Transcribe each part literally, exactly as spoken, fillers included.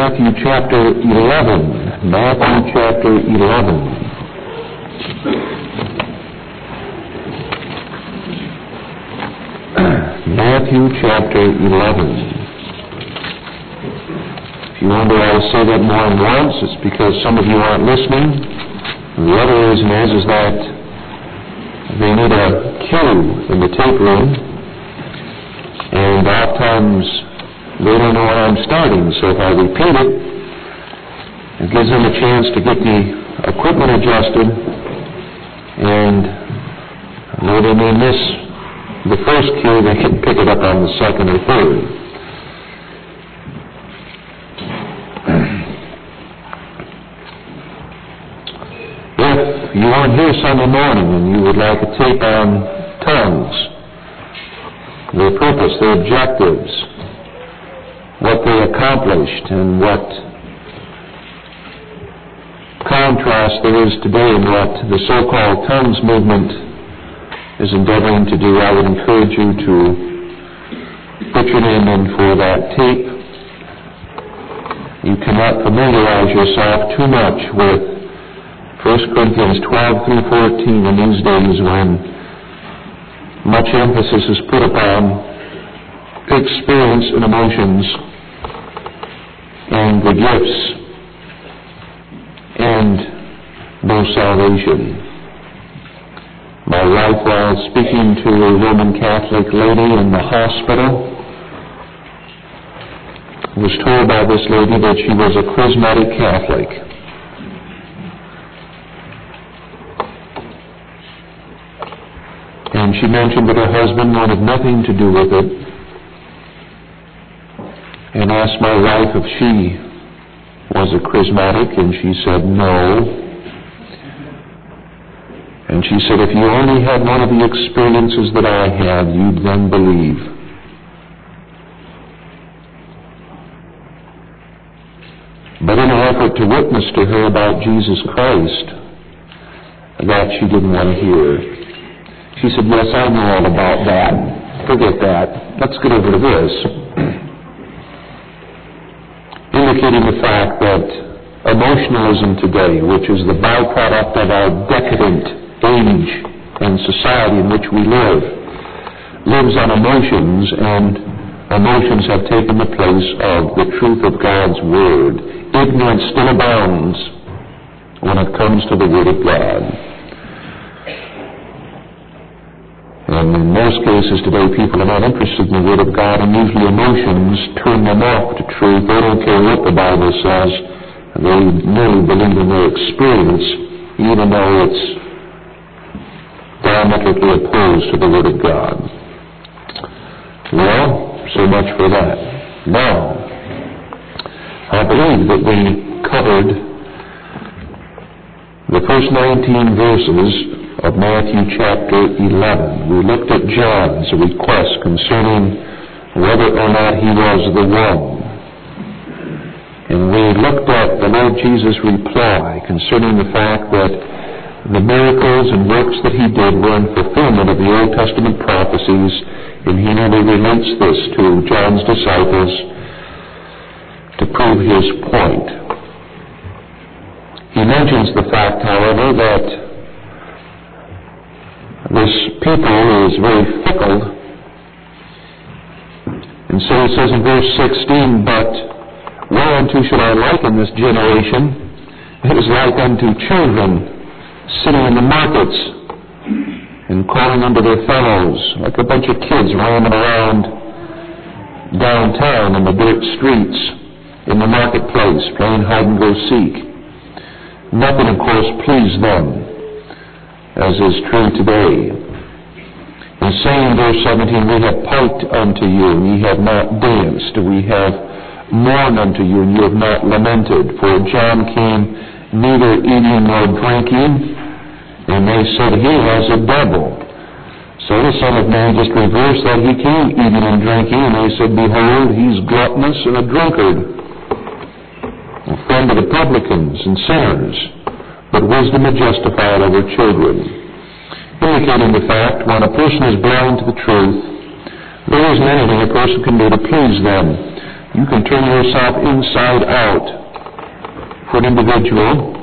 Matthew chapter eleven. Matthew chapter eleven. Matthew chapter eleven. If you wonder why I say that more than once, it's because some of you aren't listening. The other reason is, is that they need a cue in the tape room, and oftentimes they don't know when I'm starting, so if I repeat it, it gives them a chance to get the equipment adjusted, and though they may miss the first cue, they can pick it up on the second or third. If you aren't here Sunday morning and you would like a tape on tongues, their purpose, their objectives, what they accomplished, and what contrast there is today in what the so-called tongues movement is endeavoring to do, I would encourage you to put your name in for that tape. You cannot familiarize yourself too much with First Corinthians twelve through fourteen in these days when much emphasis is put upon experience and emotions and the gifts and no salvation. My wife, while speaking to a Roman Catholic lady in the hospital, was told by this lady that she was a charismatic Catholic. And she mentioned that her husband wanted nothing to do with it, and asked my wife if she was a charismatic, and she said no. And she said, if you only had one of the experiences that I had, you'd then believe. But in an effort to witness to her about Jesus Christ, that she didn't want to hear. She said, yes, I know all about that. Forget that. Let's get over to this. Indicating the fact that emotionalism today, which is the byproduct of our decadent age and society in which we live, lives on emotions, and emotions have taken the place of the truth of God's Word. Ignorance still abounds when it comes to the Word of God. And in most cases today, people are not interested in the Word of God, and usually emotions turn them off to truth. They don't care what the Bible says. They merely believe in their experience, even though it's diametrically opposed to the Word of God. Well, so much for that. Now, I believe that we covered the first nineteen verses of Matthew chapter eleven. We looked at John's request concerning whether or not he was the one. And we looked at the Lord Jesus' reply concerning the fact that the miracles and works that he did were in fulfillment of the Old Testament prophecies, and he merely relates this to John's disciples to prove his point. He mentions the fact, however, that this people is very fickle, and so he says in verse sixteen, but whereunto should I liken this generation? It is like unto children sitting in the markets and calling unto their fellows, like a bunch of kids roaming around downtown in the dirt streets, in the marketplace, playing hide and go seek. Nothing, of course, pleased them, as is true today. And saying in verse seventeen, we have piped unto you, and ye have not danced. We have mourned unto you, and you have not lamented. For John came neither eating nor drinking, and they said, he has a devil. So the Son of Man just reversed that. He came eating and drinking, and they said, behold, he's gluttonous and a drunkard, a friend of the publicans and sinners. But wisdom is justified over children. Indicating the fact, when a person is blind to the truth, there isn't anything a person can do to please them. You can turn yourself inside out. For an individual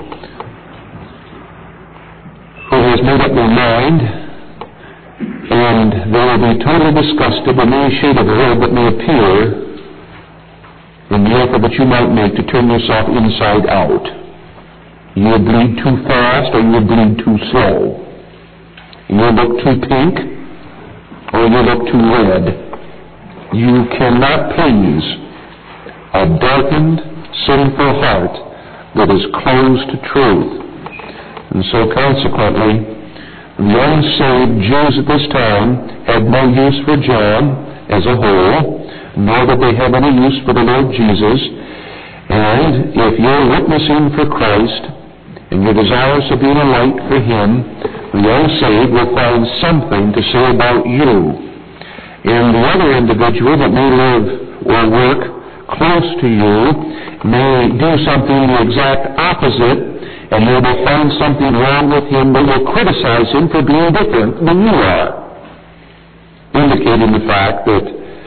who has made up their mind, and they will be totally disgusted with any shade of red that may appear in the effort that you might make to turn yourself inside out. You will bleed too fast, or you will bleed too slow. You will look too pink, or you look too red. You cannot please a darkened, sinful heart that is closed to truth. And so consequently, the unsaved Jews at this time had no use for John as a whole, nor did they have any use for the Lord Jesus. And if you're witnessing for Christ, and you're desirous of being a light for Him, the unsaved will find something to say about you. And the other individual that may live or work close to you may do something the exact opposite, and you will find something wrong with him, but will criticize him for being different than you are, indicating the fact that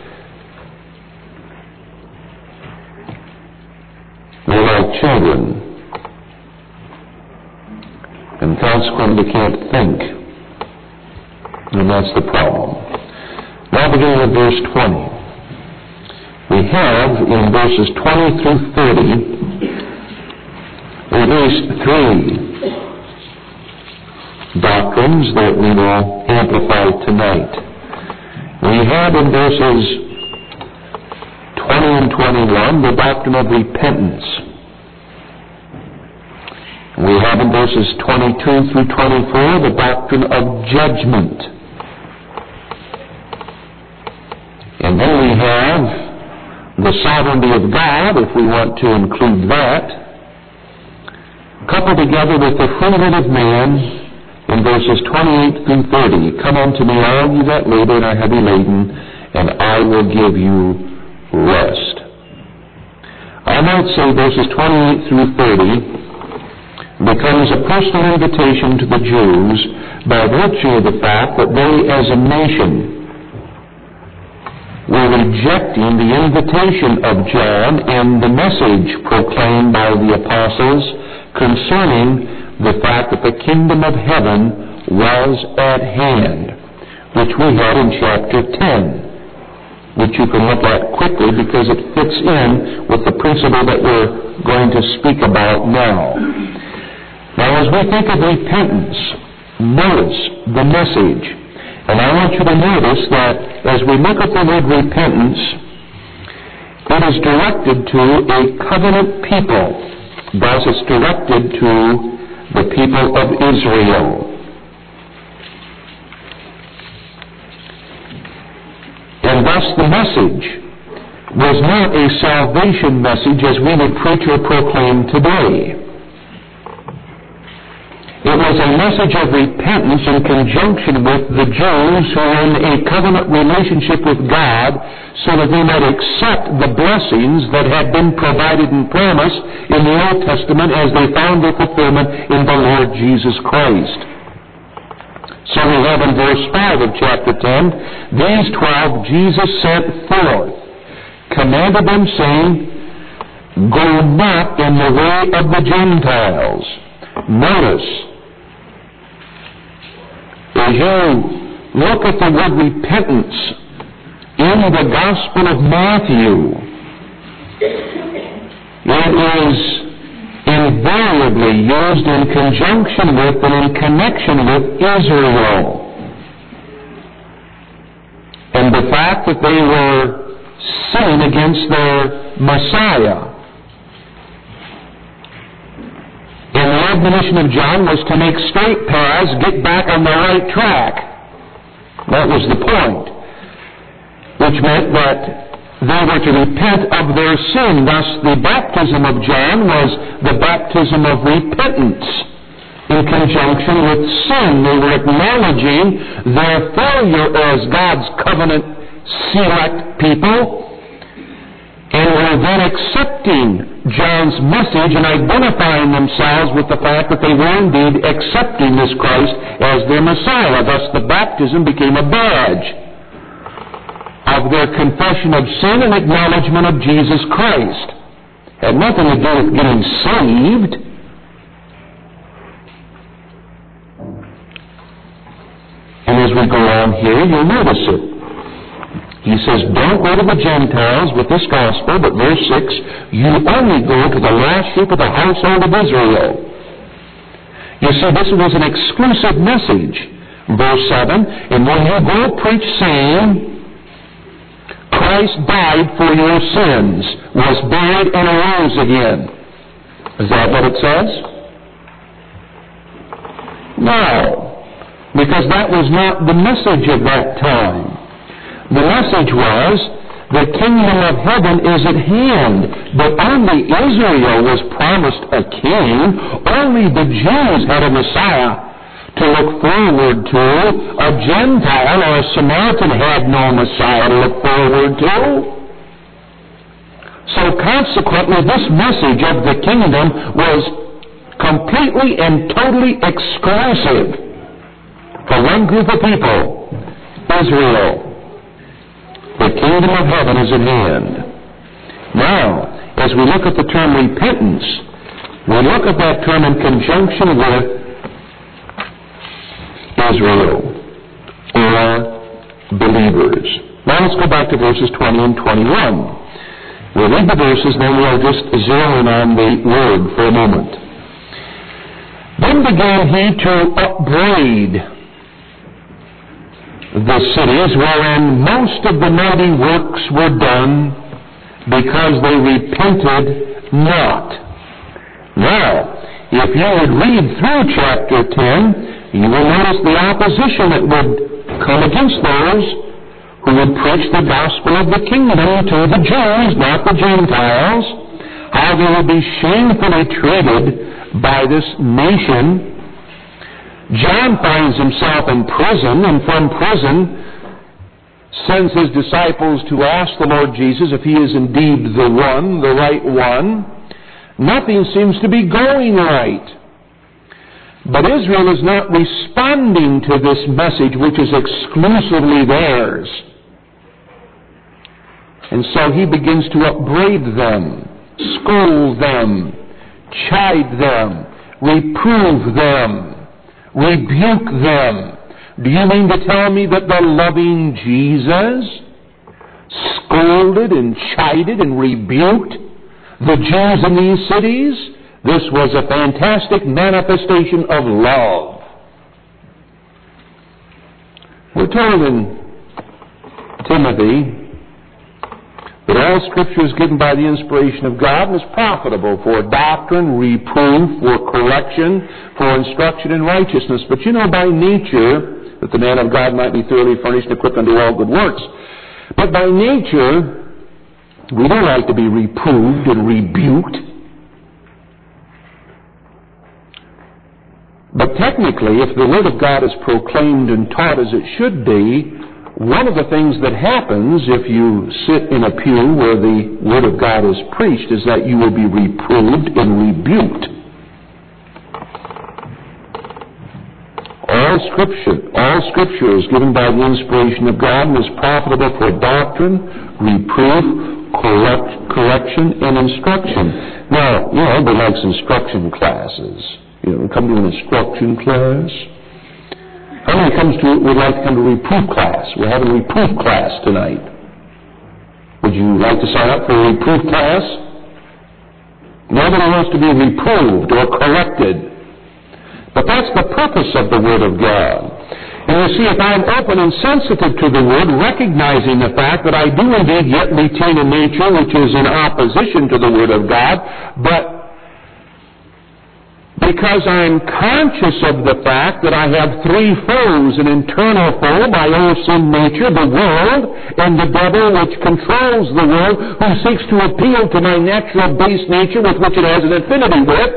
they're like children, and consequently can't think. And that's the problem. Now beginning with verse twenty. We have in verses twenty through thirty at least three doctrines that we will amplify tonight. We have in verses twenty and twenty-one the doctrine of repentance. We have in verses twenty-two through twenty-four the doctrine of judgment. And then we have the sovereignty of God, if we want to include that, coupled together with the free will of man in verses twenty-eight through thirty. Come unto me, all you that labor and are heavy laden, and I will give you rest. I might say verses twenty-eight through thirty becomes a personal invitation to the Jews by virtue of the fact that they as a nation were rejecting the invitation of John and the message proclaimed by the apostles concerning the fact that the kingdom of heaven was at hand, which we had in chapter ten, which you can look at quickly because it fits in with the principle that we're going to speak about now. Now, as we think of repentance, notice the message. And I want you to notice that as we look at the word repentance, it is directed to a covenant people. Thus, it's directed to the people of Israel. And thus, the message was not a salvation message as we would preach or proclaim today. It was a message of repentance in conjunction with the Jews who were in a covenant relationship with God so that they might accept the blessings that had been provided and promised in the Old Testament as they found their fulfillment in the Lord Jesus Christ. So we have in verse five of chapter ten, these twelve Jesus sent forth, commanded them, saying, go not in the way of the Gentiles. Notice, as you look at the word repentance in the Gospel of Matthew, it is invariably used in conjunction with and in connection with Israel. And the fact that they were sinning against their Messiah. And the admonition of John was to make straight paths, get back on the right track. That was the point. Which meant that they were to repent of their sin. Thus, the baptism of John was the baptism of repentance in conjunction with sin. They were acknowledging their failure as God's covenant select people, and were then accepting John's message and identifying themselves with the fact that they were indeed accepting this Christ as their Messiah. Thus the baptism became a badge. of their confession of sin and acknowledgement of Jesus Christ. Had nothing to do with getting saved. And as we go on here, you'll notice it. He says, don't go to the Gentiles with this gospel, but verse six, you only go to the lost sheep of the household of Israel. You see, this was an exclusive message. Verse seven, and when you go preach saying, Christ died for your sins, was buried, and arose again. Is that what it says? No, because that was not the message of that time. The message was, the kingdom of heaven is at hand. But only Israel was promised a king. Only the Jews had a Messiah to look forward to. A Gentile or a Samaritan had no Messiah to look forward to. So consequently, this message of the kingdom was completely and totally exclusive for one group of people, Israel. The kingdom of heaven is at hand. Now, as we look at the term repentance, we look at that term in conjunction with Israel, or believers. Now let's go back to verses twenty and twenty-one. We'll read the verses, then we'll just zero in on the word for a moment. Then began he to upbraid the cities wherein most of the mighty works were done, because they repented not. Now, if you would read through chapter ten, you will notice the opposition that would come against those who would preach the gospel of the kingdom to the Jews, not the Gentiles, how they would be shamefully treated by this nation. John finds himself in prison, and from prison sends his disciples to ask the Lord Jesus if he is indeed the one, the right one. Nothing seems to be going right. But Israel is not responding to this message, which is exclusively theirs. And so he begins to upbraid them, scold them, chide them, reprove them, rebuke them. Do you mean to tell me that the loving Jesus scolded and chided and rebuked the Jews in these cities? This was a fantastic manifestation of love. We're told in Timothy that all Scripture is given by the inspiration of God and is profitable for doctrine, reproof, for correction, for instruction in righteousness. But you know, by nature, that the man of God might be thoroughly furnished and equipped unto all good works. But by nature, we don't like to be reproved and rebuked. But technically, if the Word of God is proclaimed and taught as it should be, one of the things that happens if you sit in a pew where the Word of God is preached is that you will be reproved and rebuked. All Scripture, all Scripture is given by the inspiration of God and is profitable for doctrine, reproof, correct, correction, and instruction. Now, you know, everybody likes instruction classes. You know, come to an instruction class. How many comes to would like to come to reproof class? We're having a reproof class tonight. Would you like to sign up for a reproof class? Nobody wants to be reproved or corrected. But that's the purpose of the Word of God. And you see, if I'm open and sensitive to the Word, recognizing the fact that I do indeed yet retain a nature which is in opposition to the Word of God, but because I'm conscious of the fact that I have three foes, an internal foe, my own sin nature, the world, and the devil which controls the world, who seeks to appeal to my natural base nature with which it has an affinity with,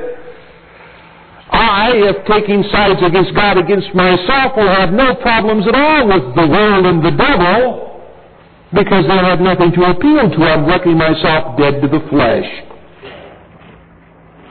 I, if taking sides against God, against myself, will have no problems at all with the world and the devil, because they have nothing to appeal to. I'm reckoning myself dead to the flesh.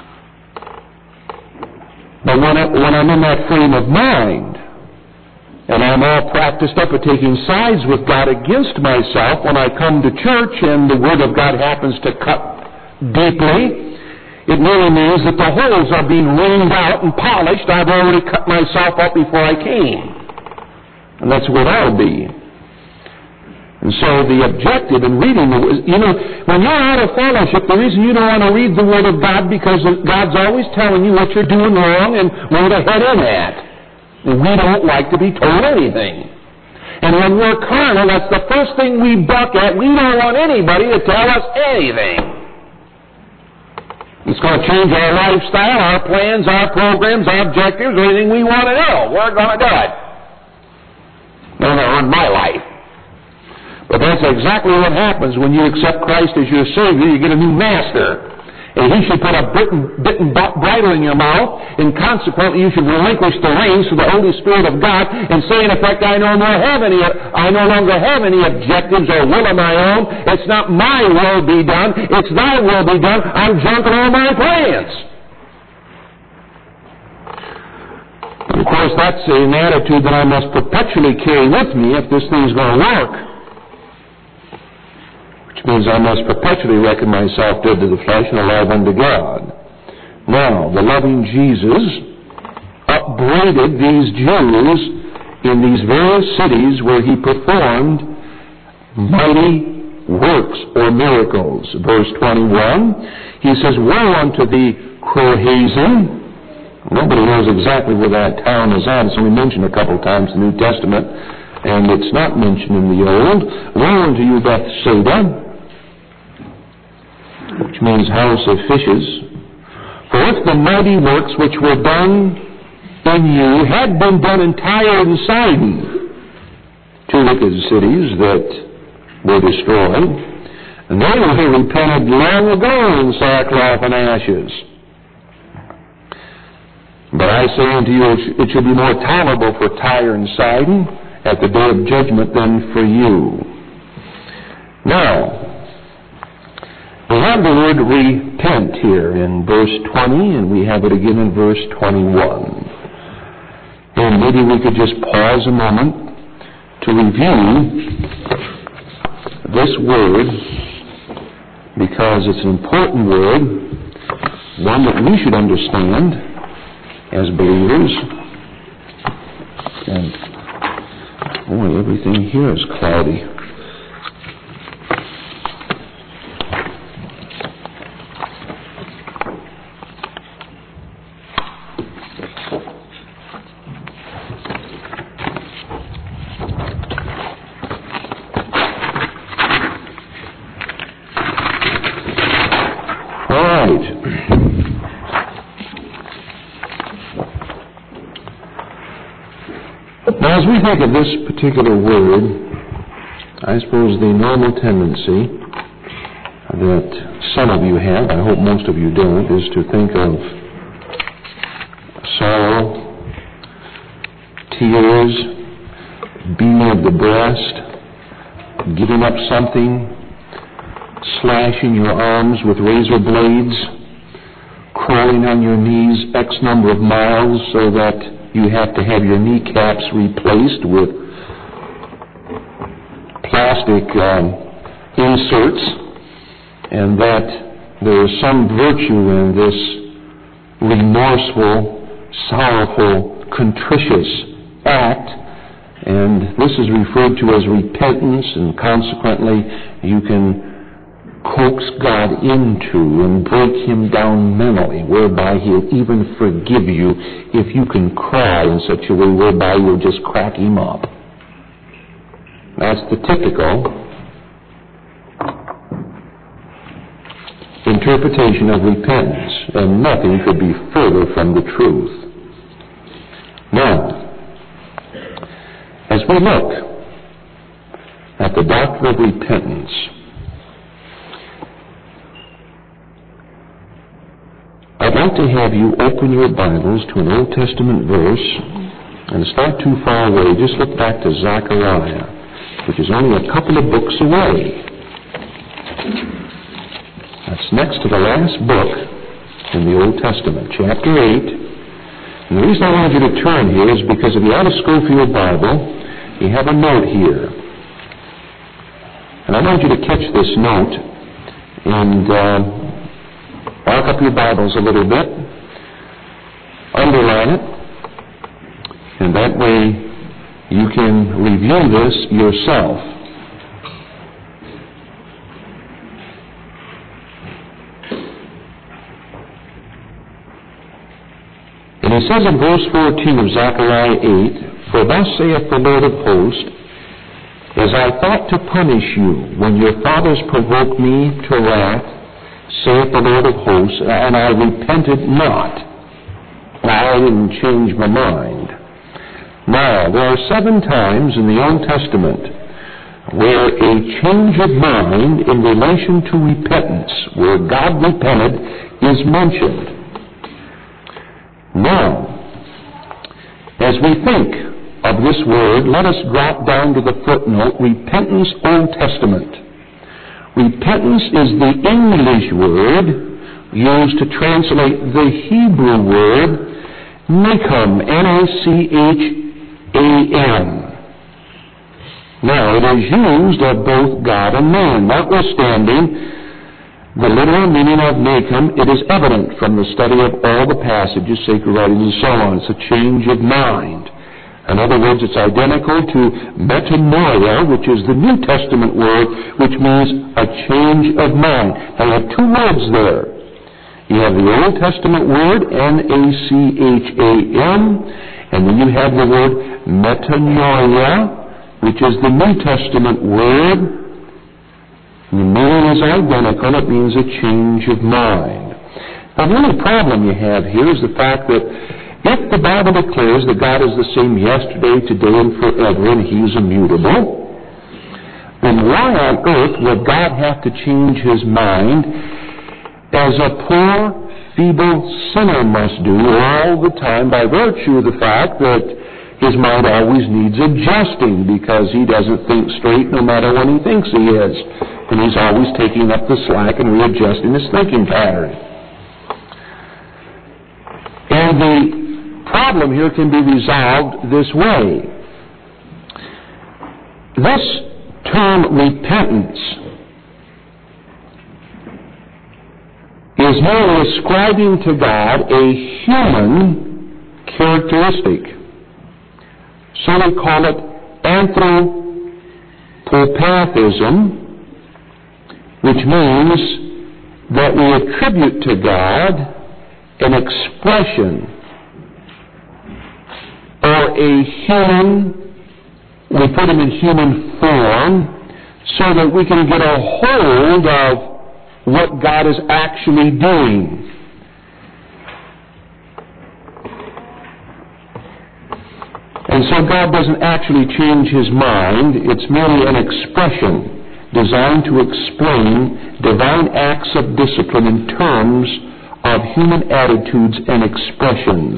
But when, I, when I'm in that frame of mind, And I'm all practiced up at taking sides with God against myself when I come to church and the Word of God happens to cut deeply. It really means that the holes are being reamed out and polished. I've already cut myself up before I came. And that's what I'll be. And so the objective in reading, the, you know, when you're out of fellowship, the reason you don't want to read the Word of God because God's always telling you what you're doing wrong and where to head in at. And we don't like to be told anything. And when we're carnal, that's the first thing we buck at. We don't want anybody to tell us anything. It's going to change our lifestyle, our plans, our programs, our objectives, anything we want to know. We're going to do it. Never in my life. But that's exactly what happens when you accept Christ as your Savior. You get a new master. And he should put a bit and bridle in your mouth, and consequently you should relinquish the reins to the Holy Spirit of God and say, in effect, I no longer have any, I no longer have any objectives or will of my own. It's not my will be done. It's thy will be done. I'm junking all my plans. And of course, that's an attitude that I must perpetually carry with me if this thing's going to work. Which means I must perpetually reckon myself dead to the flesh and alive unto God. Now, the loving Jesus upbraided these Jews in these various cities where he performed mighty works or miracles. Verse twenty-one, he says, woe unto thee, Chorazin. Nobody knows exactly where that town is at. It's only mentioned a couple times in the New Testament, and it's not mentioned in the Old. Woe unto you, Bethsaida, which means house of fishes. For if the mighty works which were done in you had been done in Tyre and Sidon, two wicked cities that were destroyed, and they would have repented long ago in sackcloth and ashes. But I say unto you, it should be more tolerable for Tyre and Sidon at the day of judgment than for you. Now, we have the word repent here in verse twenty, and we have it again in verse twenty-one. And maybe we could just pause a moment to review this word, because it's an important word, one that we should understand as believers. And, boy, everything here is cloudy. Now, as we think of this particular word, I suppose the normal tendency that some of you have, I hope most of you don't, is to think of sorrow, tears, beating of the breast, giving up something, slashing your arms with razor blades, crawling on your knees X number of miles so that you have to have your kneecaps replaced with plastic um, inserts, and that there is some virtue in this remorseful, sorrowful, contritious act, and this is referred to as repentance, and consequently you can coax God into and break him down mentally, whereby he'll even forgive you if you can cry in such a way whereby you'll just crack him up. That's the typical interpretation of repentance, and nothing could be further from the truth. Now, as we look at the doctrine of repentance, I'd like to have you open your Bibles to an Old Testament verse, and it's not too far away. Just look back to Zechariah, which is only a couple of books away. That's next to the last book in the Old Testament, chapter eight. And the reason I wanted you to turn here is because if you have a Schofield Bible, you have a note here. And I want you to catch this note and uh, mark up your Bibles a little bit, underline it, and that way you can review this yourself. And he says in verse fourteen of Zechariah eight, "For thus saith the Lord of hosts, as I thought to punish you when your fathers provoked me to wrath, saith the Lord of hosts, and I repented not." I didn't change my mind. Now, there are seven times in the Old Testament where a change of mind in relation to repentance, where God repented, is mentioned. Now, as we think of this word, let us drop down to the footnote, repentance, Old Testament. Repentance is the English word used to translate the Hebrew word Nacham, N A C H A M. Now, it is used of both God and man. Notwithstanding the literal meaning of Nacham, it is evident from the study of all the passages, sacred writings, and so on. It's a change of mind. In other words, it's identical to metanoia, which is the New Testament word, which means a change of mind. Now, you have two words there. You have the Old Testament word, N A C H A M, and then you have the word metanoia, which is the New Testament word. The meaning is identical. It means a change of mind. Now, the only problem you have here is the fact that if the Bible declares that God is the same yesterday, today, and forever, and He is immutable, then why on earth would God have to change His mind as a poor, feeble sinner must do all the time by virtue of the fact that his mind always needs adjusting because he doesn't think straight no matter when he thinks he is. And he's always taking up the slack and readjusting his thinking pattern. And the problem here can be resolved this way. This term repentance is merely ascribing to God a human characteristic. So we call it anthropopathism, which means that we attribute to God an expression or a human, we put him in human form so that we can get a hold of what God is actually doing. And so God doesn't actually change His mind. It's merely an expression designed to explain divine acts of discipline in terms of human attitudes and expressions.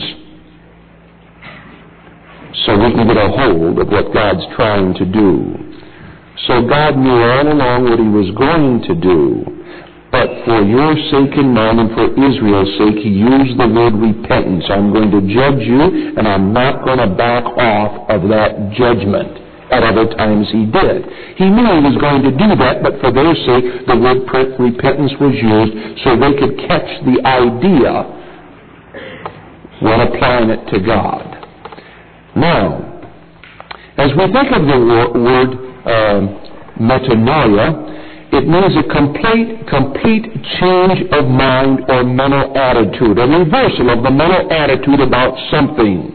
So we can get a hold of what God's trying to do. So God knew all along what He was going to do. But for your sake and mine and for Israel's sake, He used the word repentance. I'm going to judge you, and I'm not going to back off of that judgment. At other times He did. He knew He was going to do that, but for their sake, the word repentance was used so they could catch the idea when applying it to God. Now, as we think of the word uh, metanoia, it means a complete, complete change of mind or mental attitude, a reversal of the mental attitude about something.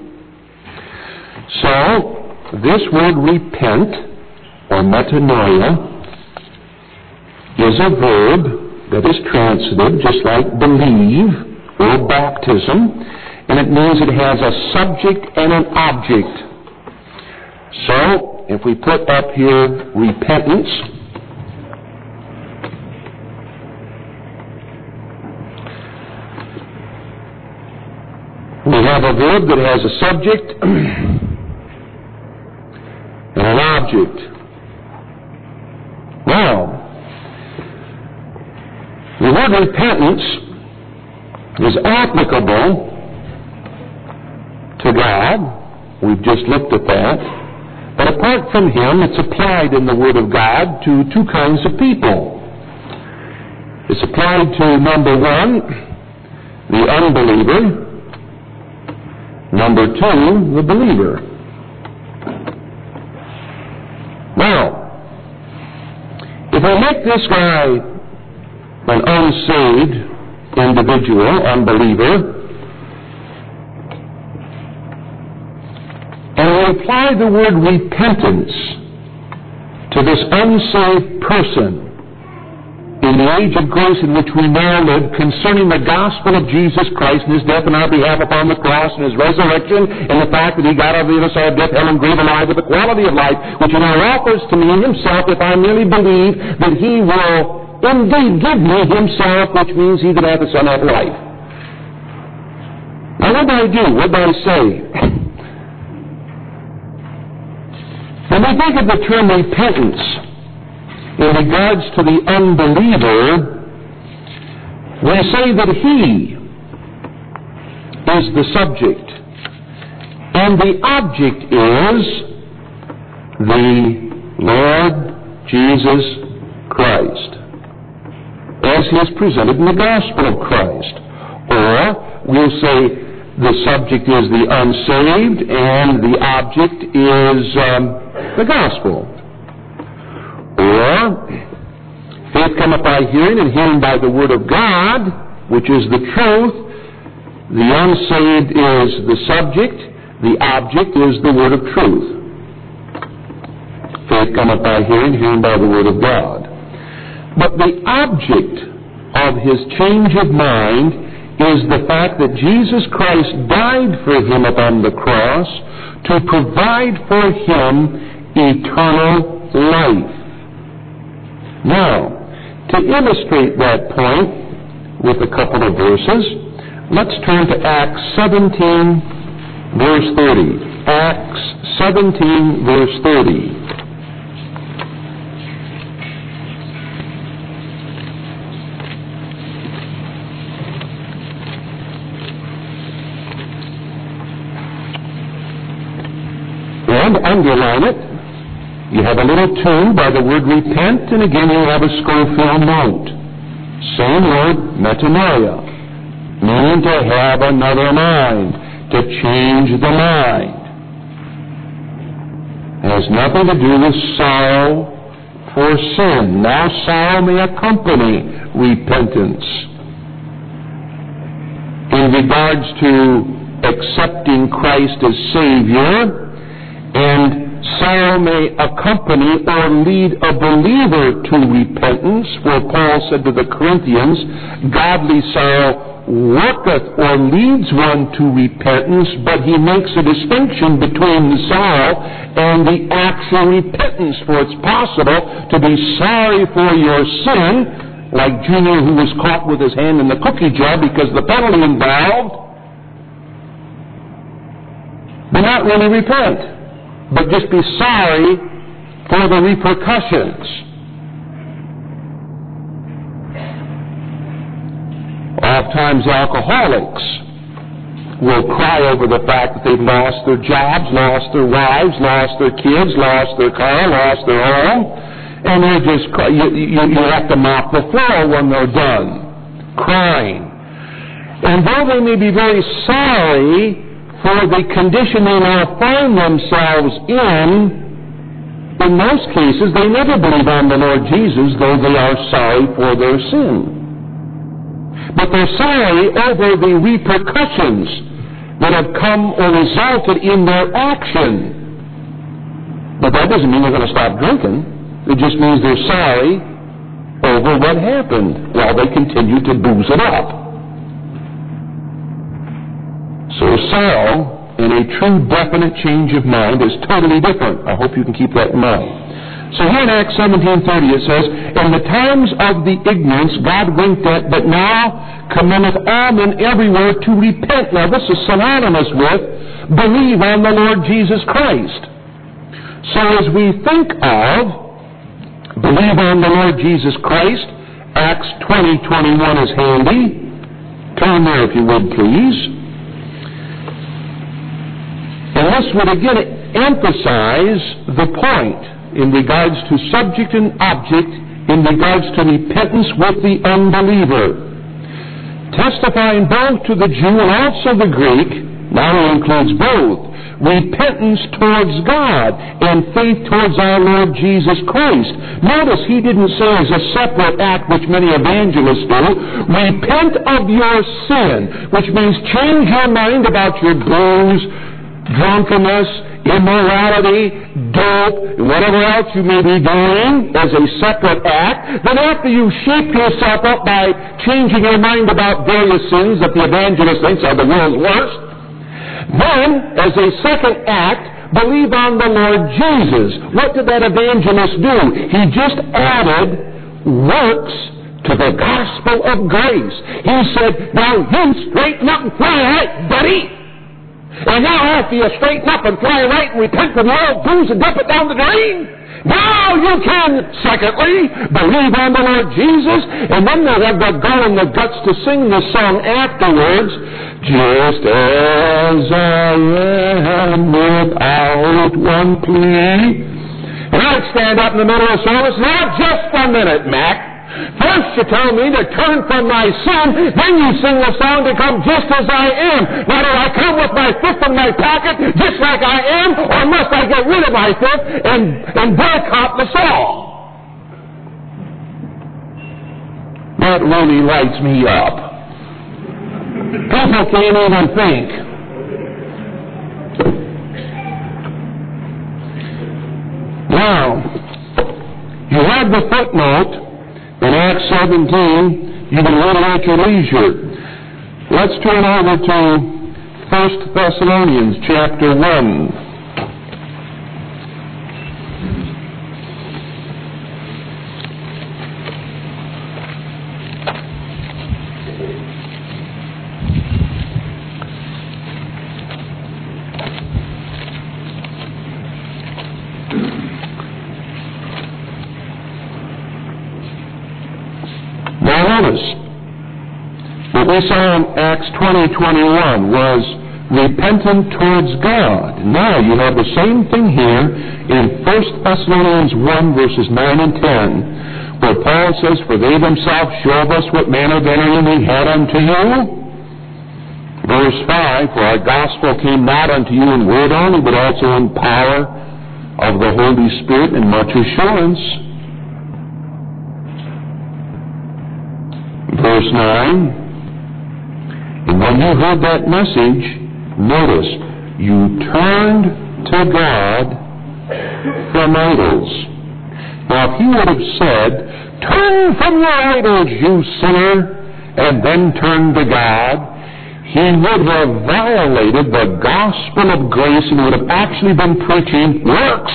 So, this word repent, or metanoia, is a verb that is transitive, just like believe or baptism, and it means it has a subject and an object. So, if we put up here repentance, we have a verb that has a subject and an object. Now, the word repentance is applicable to God. We've just looked at that. But apart from Him, it's applied in the Word of God to two kinds of people. It's applied to, number one, the unbeliever. Number two, the believer. Now, if I make this guy an unsaved individual, unbeliever, and we apply the word repentance to this unsaved person in the age of grace in which we now live concerning the gospel of Jesus Christ and His death on our behalf upon the cross and His resurrection and the fact that He got out of the other side of death, hell, and grave alive with the quality of life, which He now offers to me Himself if I merely believe that He will indeed give me Himself, which means He that hath the Son hath life. Now what do I do? What do I say? When we think of the term repentance in regards to the unbeliever, we say that he is the subject, and the object is the Lord Jesus Christ, as He is presented in the gospel of Christ. Or we'll say the subject is the unsaved, and the object is um, the gospel. Or, faith cometh by hearing, and hearing by the word of God, which is the truth. The unsaved is the subject. The object is the word of truth. Faith cometh by hearing, hearing by the word of God. But the object of his change of mind is the fact that Jesus Christ died for him upon the cross to provide for him eternal life. Now, to illustrate that point with a couple of verses, let's turn to Acts seventeen, verse thirty. Acts seventeen, verse thirty. And underline it. You have a little tune by the word repent, and again you have a Scofield note. Same word, metanoia, meaning to have another mind, to change the mind. It has nothing to do with sorrow for sin. Now sorrow may accompany repentance. In regards to accepting Christ as Savior, and sorrow may accompany or lead a believer to repentance, for Paul said to the Corinthians, godly sorrow worketh or leads one to repentance, but he makes a distinction between the sorrow and the actual repentance, for it's possible to be sorry for your sin, like Junior who was caught with his hand in the cookie jar because the penalty involved, but not really repent, but just be sorry for the repercussions. Oftentimes alcoholics will cry over the fact that they've lost their jobs, lost their wives, lost their kids, lost their car, lost their home, and they're just, you, you, you have to mop the floor when they're done, crying. And though they may be very sorry for the condition they now find themselves in, in most cases they never believe on the Lord Jesus, though they are sorry for their sin. But they're sorry over the repercussions that have come or resulted in their action. But that doesn't mean they're going to stop drinking. It just means they're sorry over what happened while they continue to booze it up. So sorrow and a true definite change of mind is totally different. I hope you can keep that in mind. So here in Acts seventeen thirty it says, in the times of the ignorance God winked at, but now commandeth all men everywhere to repent. Now this is synonymous with believe on the Lord Jesus Christ. So as we think of believe on the Lord Jesus Christ, Acts twenty twenty-one is handy. Turn there if you would, please. this would again emphasize the point in regards to subject and object, in regards to repentance with the unbeliever. Testifying both to the Jew and also the Greek, now it includes both, repentance towards God and faith towards our Lord Jesus Christ. Notice he didn't say as a separate act, which many evangelists do, repent of your sin, which means change your mind about your booze, drunkenness, immorality, dope, whatever else you may be doing as a separate act. Then after you shape yourself up by changing your mind about various sins that the evangelist thinks are the world's worst, then, as a second act, believe on the Lord Jesus. What did that evangelist do? He just added works to the gospel of grace. He said, now you straighten up and fly right, buddy. And now after you straighten up and fly right and repent from your old booze and dump it down the drain, now you can, secondly, believe on the Lord Jesus. And then they have the gall and the guts to sing the song afterwards, just as I am without one plea. And I'd stand up in the middle of the service, now just a minute, Mac. First you tell me to turn from my sin, then you sing the song to come just as I am. Now do I come with my fifth in my pocket just like I am, or must I get rid of my fifth and, and boycott the song? That really lights me up. People can't even think. Now, you have the footnote in Acts seventeen. You can read it at your leisure. Let's turn over to First Thessalonians chapter one. What we saw in Acts twenty twenty-one was repentant towards God. Now you have the same thing here in First Thessalonians one, verses nine and ten, where Paul says, for they themselves show us what manner of entering we had unto you. Verse five, for our gospel came not unto you in word only, but also in power of the Holy Spirit and much assurance. Verse nine, and when you heard that message, notice, you turned to God from idols. Now, if he would have said, turn from your idols, you sinner, and then turn to God, he would have violated the gospel of grace and would have actually been preaching works.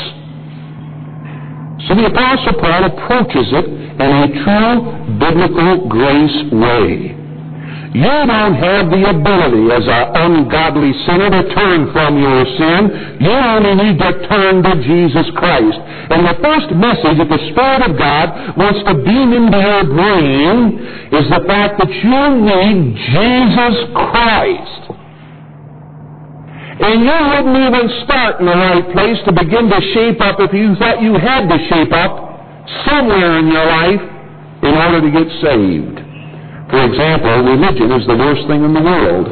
So the Apostle Paul approaches it in a true biblical grace way. You don't have the ability as an ungodly sinner to turn from your sin. You only need to turn to Jesus Christ. And the first message that the Spirit of God wants to beam into your brain is the fact that you need Jesus Christ. And you wouldn't even start in the right place to begin to shape up if you thought you had to shape up somewhere in your life in order to get saved. For example, religion is the worst thing in the world.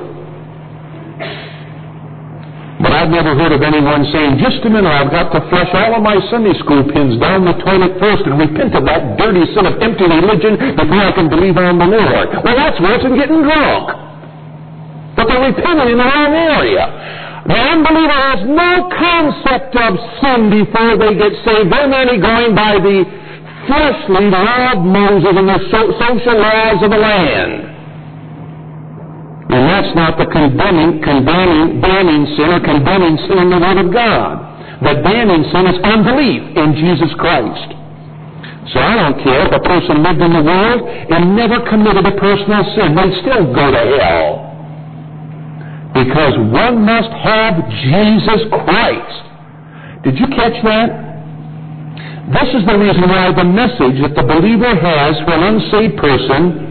But I've never heard of anyone saying, just a minute, I've got to flush all of my Sunday school pins down the toilet first and repent of that dirty sin of empty religion before I can believe on the Lord. Well, that's worse than getting drunk. But they're repenting in the wrong area. The unbeliever has no concept of sin before they get saved. They're merely going by the fleshly law of Moses and the so- social laws of the land. And that's not the condemning, condemning, banning sin or condemning sin in the Word of God. The banning sin is unbelief in Jesus Christ. So I don't care if a person lived in the world and never committed a personal sin. They'd still go to hell. Because one must have Jesus Christ. Did you catch that? This is the reason why the message that the believer has for an unsaved person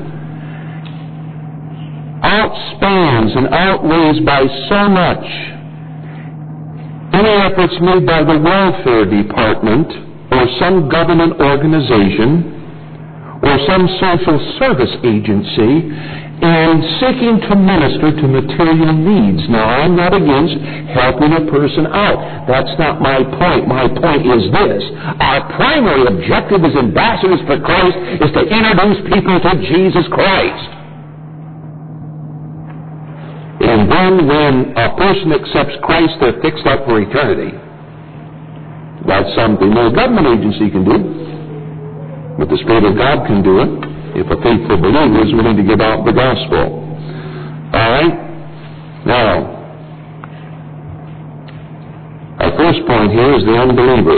outspans and outweighs by so much any efforts made by the welfare department or some government organization or some social service agency in seeking to minister to material needs. Now, I'm not against helping a person out. That's not my point. My point is this. Our primary objective as ambassadors for Christ is to introduce people to Jesus Christ. And then when a person accepts Christ, they're fixed up for eternity. That's something no government agency can do. But the Spirit of God can do it if a faithful believer is willing to give out the gospel. All right? Now, our first point here is the unbeliever.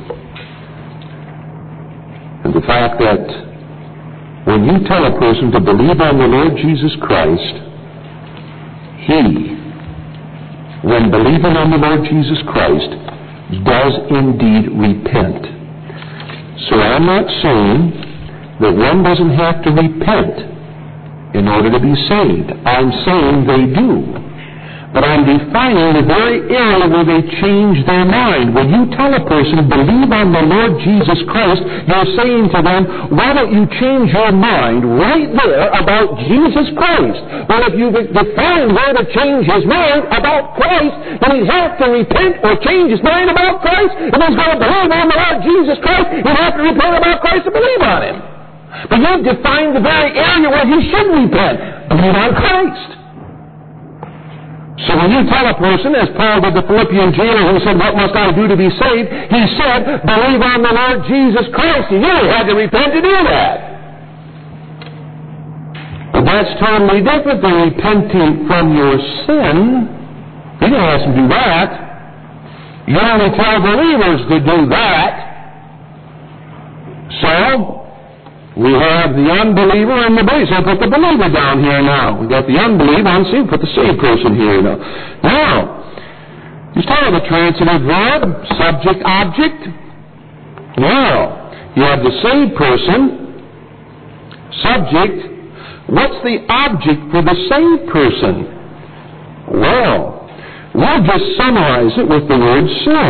And the fact that when you tell a person to believe on the Lord Jesus Christ, he, when believing on the Lord Jesus Christ, does indeed repent. So I'm not saying that one doesn't have to repent in order to be saved. I'm saying they do. But I'm defining the very area where they change their mind. When you tell a person, believe on the Lord Jesus Christ, you're saying to them, why don't you change your mind right there about Jesus Christ? Well, if you define where to change his mind about Christ, then he'd have to repent or change his mind about Christ. If he's going to believe on the Lord Jesus Christ, he'd have to repent about Christ and believe on him. But you've defined the very area where he should repent. Believe on Christ. So when you tell a person, as Paul did the Philippian jailer who said, what must I do to be saved? He said, believe on the Lord Jesus Christ. You really had to repent to do that. But that's totally different than repenting from your sin. You didn't ask him to do that. You only tell believers to do that. So, we have the unbeliever and the believer. So put the believer down here now. We've got the unbeliever and see, put the saved person here now. Now, you start with a transitive verb, subject, object. Now, you have the saved person, subject. What's the object for the saved person? Well, we'll just summarize it with the word sin.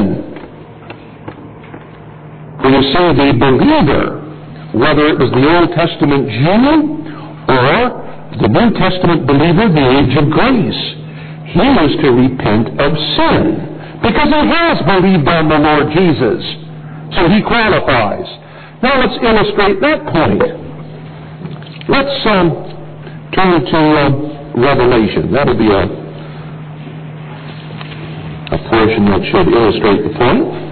When you say the believer, whether it was the Old Testament Jew or the New Testament believer, the age of grace, he is to repent of sin because he has believed on the Lord Jesus. So he qualifies. Now let's illustrate that point. Let's um, turn to uh, Revelation. That'll be a, a portion that should illustrate the point.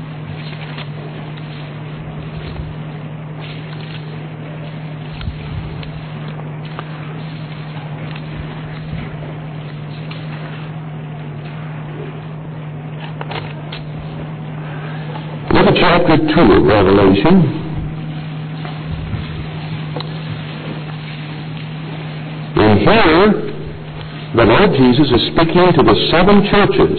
Look at chapter two of Revelation. And here, the Lord Jesus is speaking to the seven churches.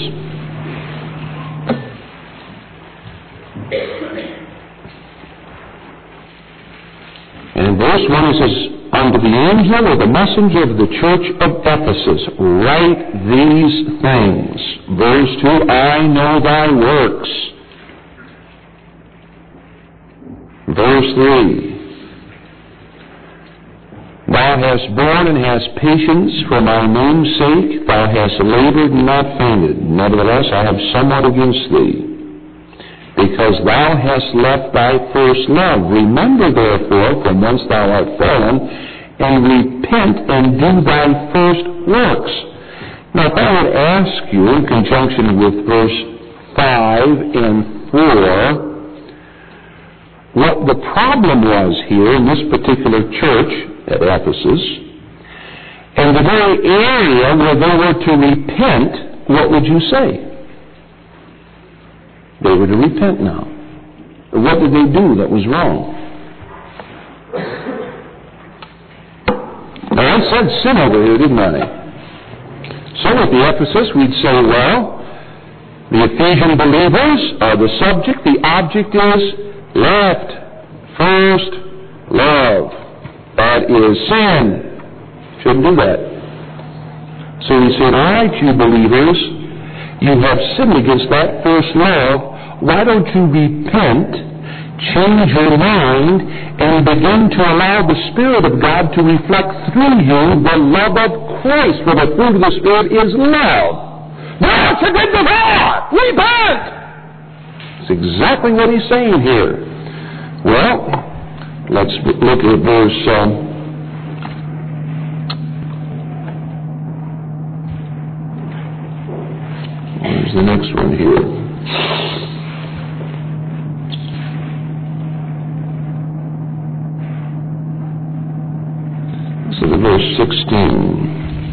And in verse one it says, unto the angel or the messenger of the church of Ephesus, write these things. Verse two, I know thy works. Verse three, thou hast borne and hast patience for my name's sake. Thou hast labored and not fainted. Nevertheless, I have somewhat against thee, because thou hast left thy first love. Remember, therefore, from whence thou art fallen, and repent and do thy first works. Now, if I would ask you, in conjunction with verse five and four, what the problem was here in this particular church at Ephesus, and the very area where they were to repent, what would you say? They were to repent now. What did they do that was wrong? Now, I said sin over here, didn't I? So at the Ephesus, we'd say, well, the Ephesian believers are the subject, the object is left first love. That is sin. Shouldn't do that. So he said, all right, you believers, You have sinned against that first law. Why don't you repent, change your mind, and begin to allow the Spirit of God to reflect through you the love of Christ, for the fruit of the Spirit is love. Now it's a good divorce! Repent! That's exactly what he's saying here. Well, let's look at verse... Um, Here's the next one here. So the verse sixteen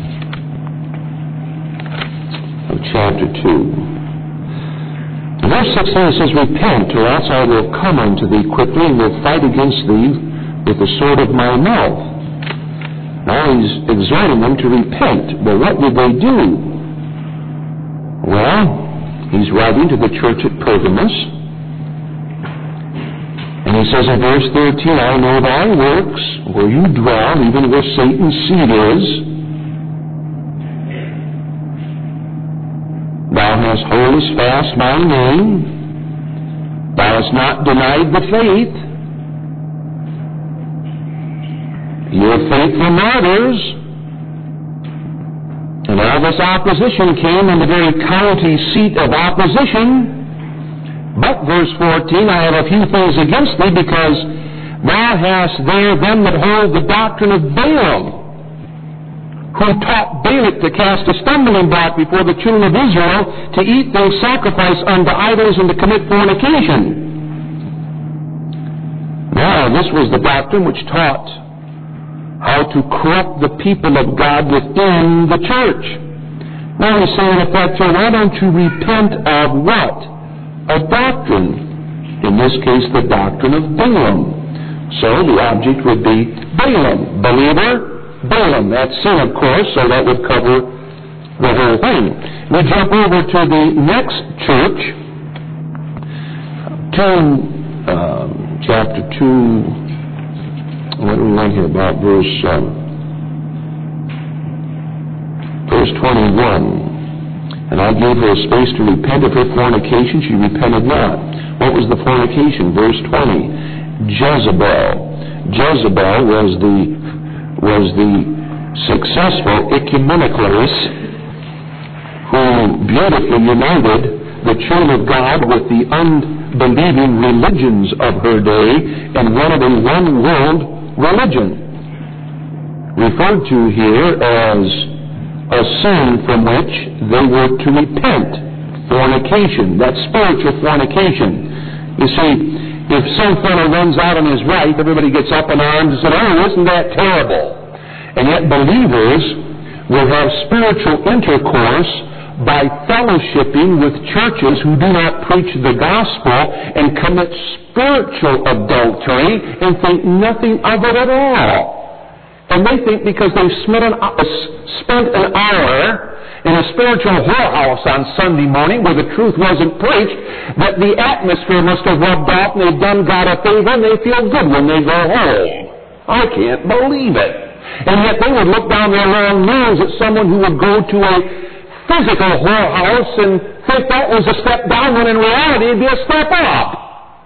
of chapter two. In verse sixteen it says, Repent, or else I will come unto thee quickly, and will fight against thee with the sword of my mouth. Now he's exhorting them to repent. Well, what did they do? Well, he's writing to the church at Pergamos, and he says in verse thirteen, I know thy works, where you dwell, even where Satan's seat is. Thou hast holdest fast my name. Thou hast not denied the faith. You are faithful martyrs. And all this opposition came in the very county seat of opposition. But, verse fourteen, I have a few things against thee, because thou hast there them that hold the doctrine of Balaam, who taught Balak to cast a stumbling block before the children of Israel, to eat things sacrificed unto idols, and to commit fornication. Now, this was the doctrine which taught how to corrupt the people of God within the church. Now he's saying, in effect, so why don't you repent of what? A doctrine. In this case, the doctrine of Balaam. So the object would be Balaam. Believer, Balaam. That's sin, of course, so that would cover the whole thing. We jump over to the next church, to um, chapter two. What do we want here about verse um, verse twenty-one? And I gave her a space to repent of her fornication. She repented not. What was the fornication? Verse twenty. Jezebel. Jezebel was the was the successful ecumenicalist who beautifully united the children of God with the unbelieving religions of her day and wanted a one-world religion, referred to here as a sin from which they were to repent. Fornication, that's spiritual fornication. You see, if some fellow runs out on his right, everybody gets up in arms and says, oh, isn't that terrible? And yet believers will have spiritual intercourse by fellowshipping with churches who do not preach the gospel and commit spiritual adultery and think nothing of it at all. And they think because they've spent an, uh, spent an hour in a spiritual whorehouse on Sunday morning where the truth wasn't preached, that the atmosphere must have rubbed off and they've done God a favor and they feel good when they go home. I can't believe it. And yet they would look down their long nose at someone who would go to a physical whorehouse and think that was a step down when in reality it'd be a step up.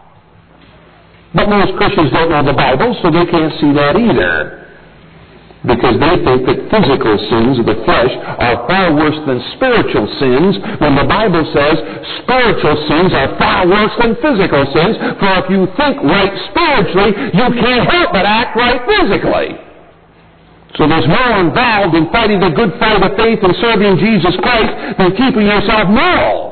But most Christians don't know the Bible, so they can't see that either. Because they think that physical sins of the flesh are far worse than spiritual sins, when the Bible says spiritual sins are far worse than physical sins, for if you think right spiritually, you can't help but act right physically. So there's more involved in fighting the good fight of faith and serving Jesus Christ than keeping yourself moral.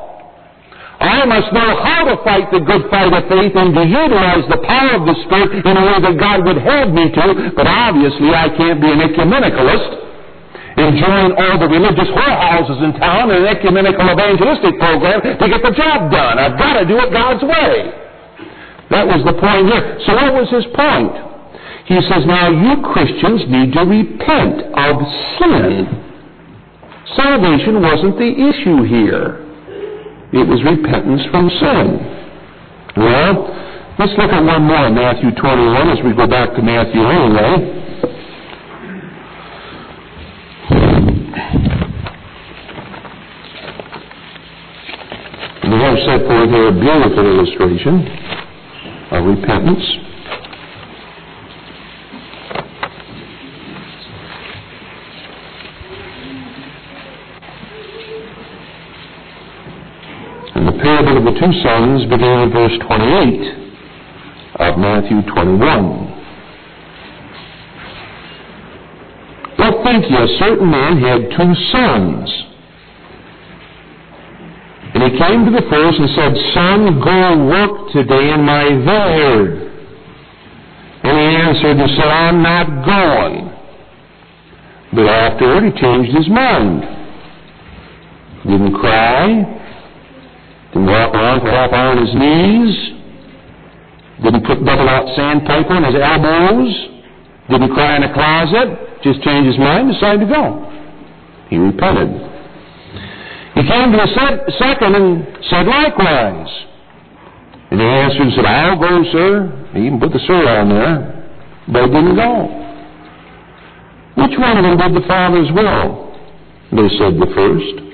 I must know how to fight the good fight of faith and to utilize the power of the Spirit in a way that God would have me to, but obviously I can't be an ecumenicalist and join all the religious whorehouses in town in an ecumenical evangelistic program to get the job done. I've got to do it God's way. That was the point here. So what was his point? He says, now you Christians need to repent of sin. Salvation wasn't the issue here. It was repentance from sin. Well, let's look at one more, Matthew twenty-one, as we go back to Matthew anyway. I've set forth here a beautiful illustration of repentance. And the parable of the two sons beginning in verse twenty-eight of Matthew twenty-one. What think ye? A certain man had two sons. And he came to the first and said, Son, go work today in my vineyard. And he answered and said, I'm not going. But afterward he changed his mind. Didn't cry. Didn't walk around for half hour on his knees. Didn't put double-out sandpaper on his elbows. Didn't cry in a closet. Just changed his mind, decided to go. He repented. He came to the second and said likewise. And he answered and said, I'll go, sir. He even put the sir on there. But he didn't go. Which one of them did the Father's will? They said the first.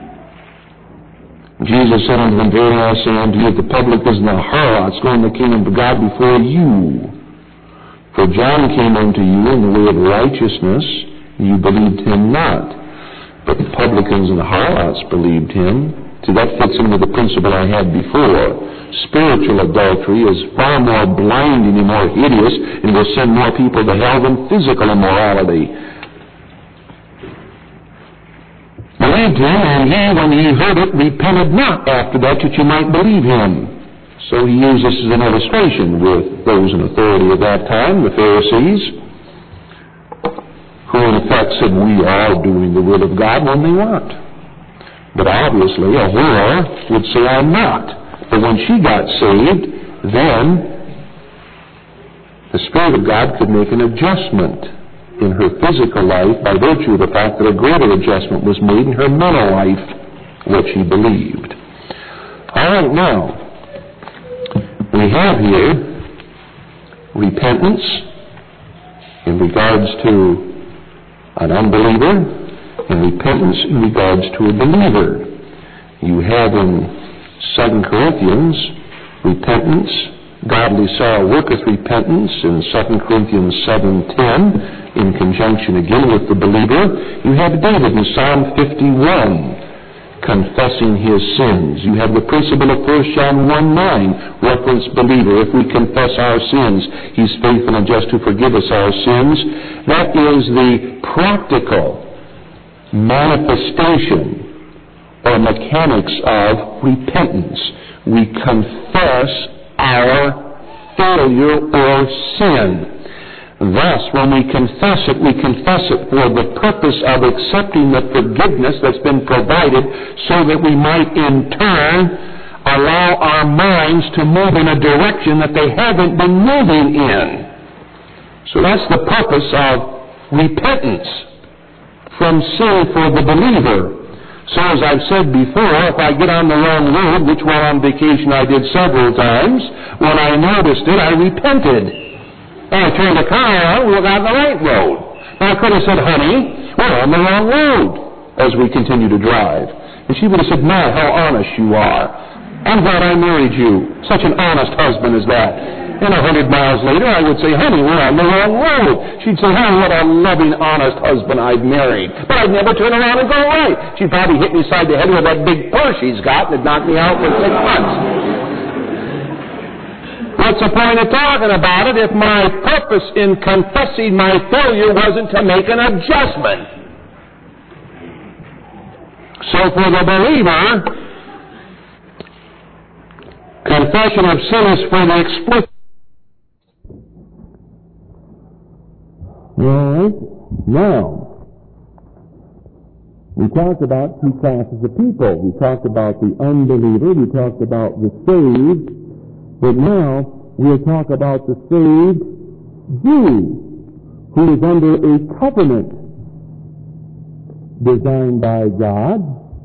Jesus said unto them, Verily I say unto you, the publicans and the harlots go in the kingdom of God before you. For John came unto you in the way of righteousness, and you believed him not. But the publicans and the harlots believed him. See, that fits in with the principle I had before. Spiritual adultery is far more blinding and more hideous and will send more people to hell than physical immorality. Believed him, and ye, when ye heard it, repented not after that, that you might believe him. So he used this as an illustration with those in authority at that time, the Pharisees, who in effect said, we are doing the will of God when they weren't. But obviously a whore would say, I'm not. But when she got saved, then the Spirit of God could make an adjustment in her physical life by virtue of the fact that a greater adjustment was made in her mental life, what she believed. All right, now, we have here repentance in regards to an unbeliever and repentance in regards to a believer. You have in Second Corinthians repentance. Godly sorrow worketh repentance in Second Corinthians seven ten. In conjunction again with the believer. You have David in Psalm fifty-one confessing his sins. You have the principle of First John one nine, reference believer. If we confess our sins, he's faithful and just to forgive us our sins. That is the practical manifestation or mechanics of repentance. We confess our failure or sin. Thus, when we confess it, we confess it for the purpose of accepting the forgiveness that's been provided so that we might in turn allow our minds to move in a direction that they haven't been moving in. So that's the purpose of repentance from sin for the believer. So as I've said before, if I get on the wrong road, which while on vacation I did several times, when I noticed it, I repented. And I turned the car around, we got on the right road. Now I could have said, honey, we're on the wrong road, as we continue to drive. And she would have said, Matt, how honest you are. I'm glad I married you. Such an honest husband as that. And a hundred miles later, I would say, honey, we're on the wrong road. She'd say, oh, what a loving, honest husband I've married. But I'd never turn around and go right. She'd probably hit me side the head with that big purse she's got that'd knock me out for six months. What's the point of talking about it if my purpose in confessing my failure wasn't to make an adjustment? So for the believer, confession of sin is for the explicit. All right. Now, we talked about two classes of people. We talked about the unbeliever. We talked about the saved. But now, we'll talk about the saved Jew, who is under a covenant designed by God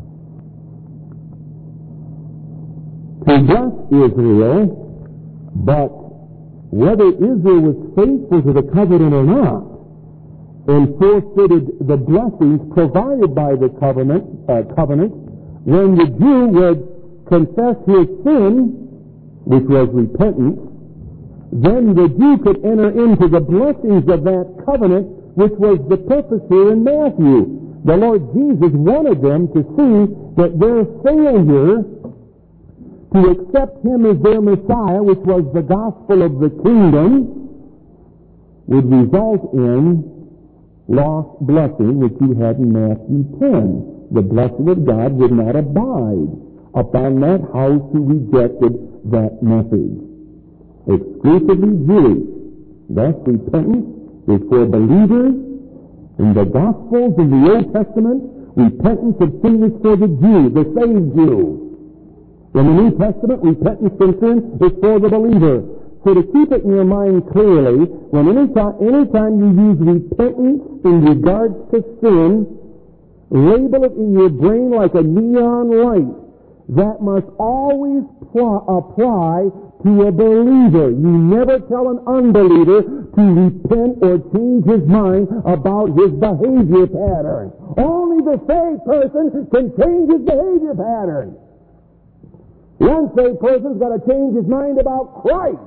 to bless Israel, but whether Israel was faithful to the covenant or not, and forfeited the blessings provided by the covenant, uh, covenant, when the Jew would confess his sin, which was repentance, then the Jew could enter into the blessings of that covenant, which was the purpose here in Matthew. The Lord Jesus wanted them to see that their failure to accept him as their Messiah, which was the gospel of the kingdom, would result in lost blessing, which you had in Matthew ten. The blessing of God would not abide upon that house who rejected that message. Exclusively Jewish. Thus, repentance is for believers. In the Gospels, in the Old Testament, repentance of sin is for the Jew, the saved Jew. In the New Testament, repentance from sin is for the believer. So to keep it in your mind clearly, when any time, any time you use repentance in regards to sin, label it in your brain like a neon light. That must always pl- apply to a believer. You never tell an unbeliever to repent or change his mind about his behavior pattern. Only the saved person can change his behavior pattern. The unsaved person's got to change his mind about Christ.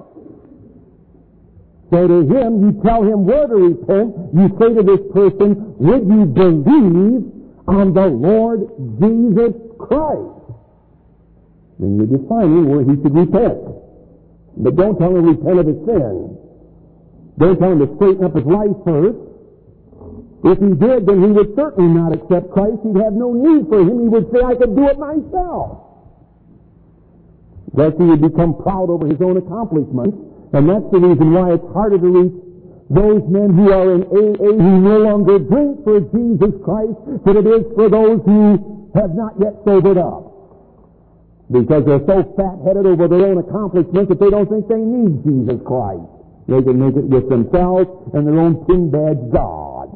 So to him, you tell him where to repent. You say to this person, would you believe on the Lord Jesus Christ? Then you're defining where he should repent. But don't tell him to repent of his sin. Don't tell him to straighten up his life first. If he did, then he would certainly not accept Christ. He'd have no need for him. He would say, I could do it myself. Thus he would become proud over his own accomplishments. And that's the reason why it's harder to reach those men who are in A A who no longer drink for Jesus Christ than it is for those who have not yet sobered up. Because they're so fat-headed over their own accomplishments that they don't think they need Jesus Christ. They can make it with themselves and their own pin badge God.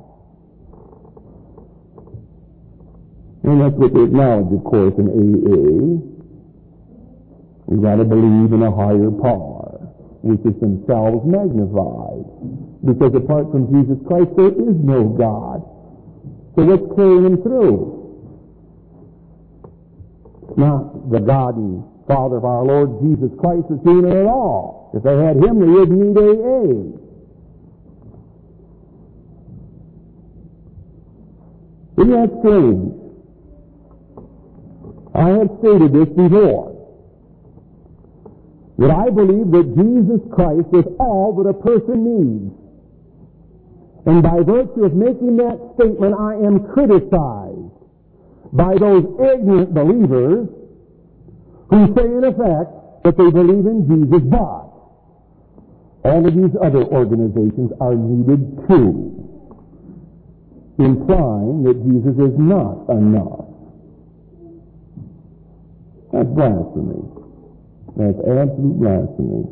And that's what they acknowledge, of course, in A A. We've got to believe in a higher power, which is themselves magnified. Because apart from Jesus Christ, there is no God. So what's carrying them through? Not the God and Father of our Lord Jesus Christ is doing it at all. If they had him, they wouldn't need A A. Isn't that strange? I have stated this before. That I believe that Jesus Christ is all that a person needs. And by virtue of making that statement, I am criticized by those ignorant believers who say in effect that they believe in Jesus, but all of these other organizations are needed too, implying that Jesus is not enough. That's blasphemy. That's absolute blasphemy.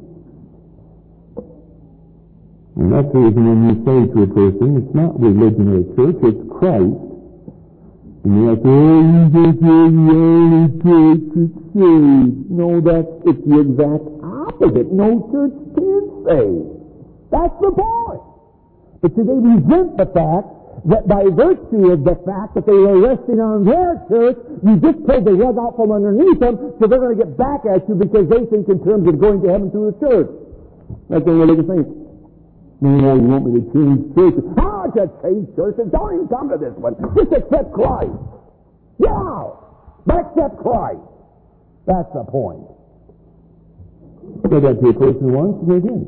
And that's the reason when you say to a person, it's not religion or church, it's Christ. And you're like, oh, you just say the only church that saves. No, that's, it's the exact opposite. No church can save. That's the point. But see, they resent the fact that by virtue of the fact that they were resting on their church, you just pulled the rug out from underneath them, so they're going to get back at you because they think in terms of going to heaven through the church. That's the religious thing. No, you want me to change churches? I'll just change churches. Don't even come to this one. Just accept Christ. Yeah, but accept Christ. That's the point. Say that to a person once and again.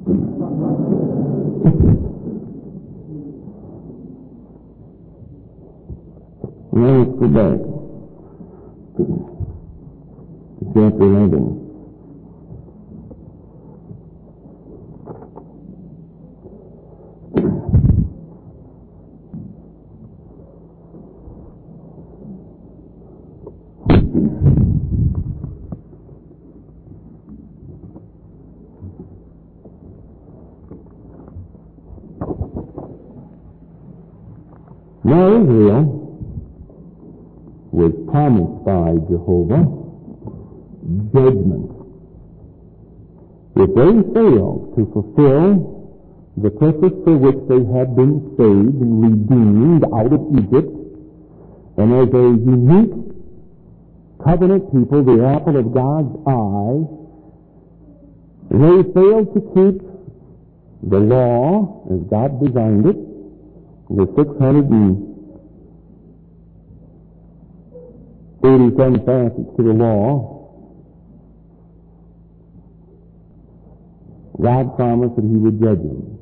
Now let's go back to chapter eleven. Now Israel was promised by Jehovah judgment. If they failed to fulfill the purpose for which they had been saved and redeemed out of Egypt, and as a unique covenant people, the apple of God's eye, they failed to keep the law as God designed it, the six hundred eighty-seven facets to the law. God promised that He would judge them.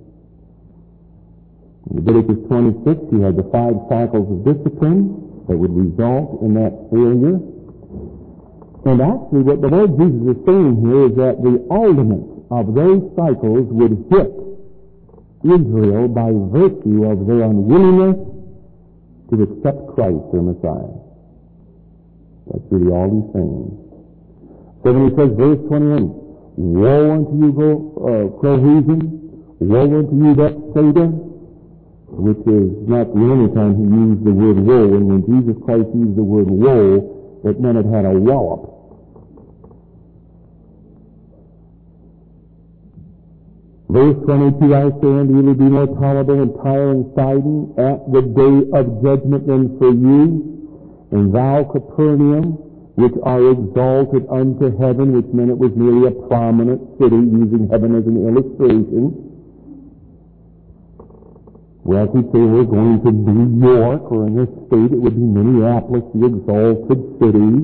In Leviticus twenty-six, you had the five cycles of discipline that would result in that failure. And actually, what the Lord Jesus is saying here is that the ultimate of those cycles would hit Israel by virtue of their unwillingness to accept Christ, their Messiah. That's really all He's saying. So when He says, verse twenty-one, woe unto you, uh, Chorazin, woe unto you, Bethsaida, which is not the only time He used the word woe, and when Jesus Christ used the word woe, it meant it had a wallop. Verse twenty-two, I say unto you, it will be more tolerable in Tyre and Sidon at the day of judgment than for you. And thou, Capernaum, which are exalted unto heaven, which meant it was merely a prominent city, using heaven as an illustration. Well, if we say we're going to New York, or in this state it would be Minneapolis, the exalted city,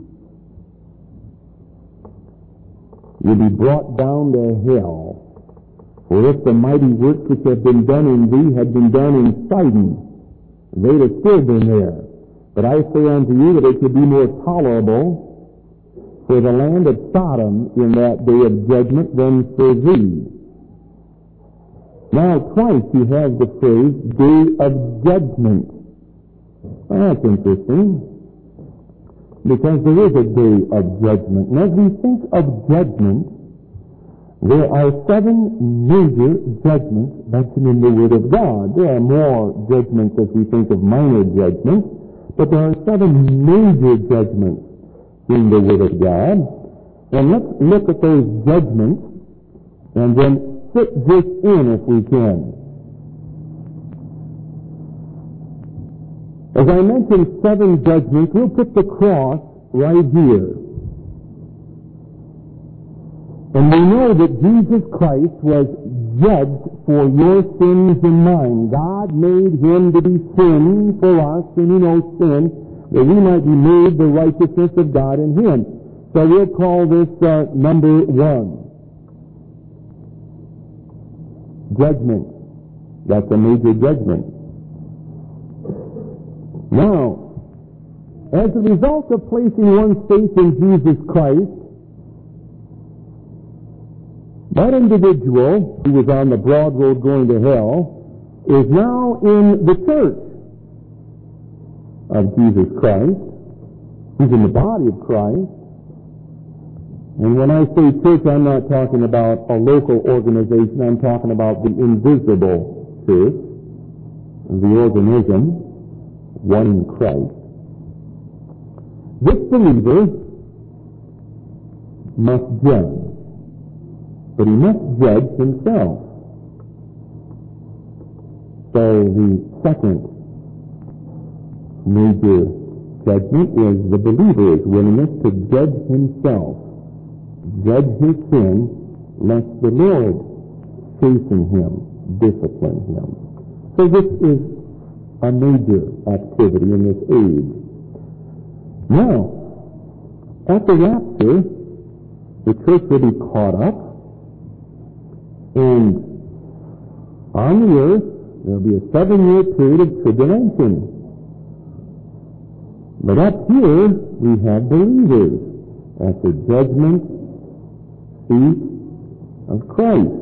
will be brought down to hell. For if the mighty works which have been done in thee had been done in Sidon, they'd have still been there. But I say unto you that it should be more tolerable for the land of Sodom in that day of judgment than for thee. Now, twice you have the phrase, day of judgment. Well, that's interesting, because there is a day of judgment. And as we think of judgment, there are seven major judgments mentioned in the Word of God. There are more judgments as we think of minor judgments, but there are seven major judgments in the Word of God. And let's look at those judgments and then fit this in if we can. As I mentioned seven judgments, we'll put the cross right here. And we know that Jesus Christ was judged for your sins and mine. God made Him to be sin for us, and He knows sin, that we might be made the righteousness of God in Him. So we'll call this uh, number one. Judgment. That's a major judgment. Now, as a result of placing one's faith in Jesus Christ, that individual who was on the broad road going to hell is now in the church of Jesus Christ. He's in the body of Christ. And when I say church, I'm not talking about a local organization. I'm talking about the invisible church, the organism, one in Christ. This believer must judge. But he must judge himself. So the second major judgment is the believer's willingness to judge himself, judge his sin, lest the Lord chasten him, discipline him. So this is a major activity in this age. Now, at the rapture, the church will be caught up, and on the earth, there will be a seven-year period of tribulation. But up here, we have believers at the judgment seat of Christ.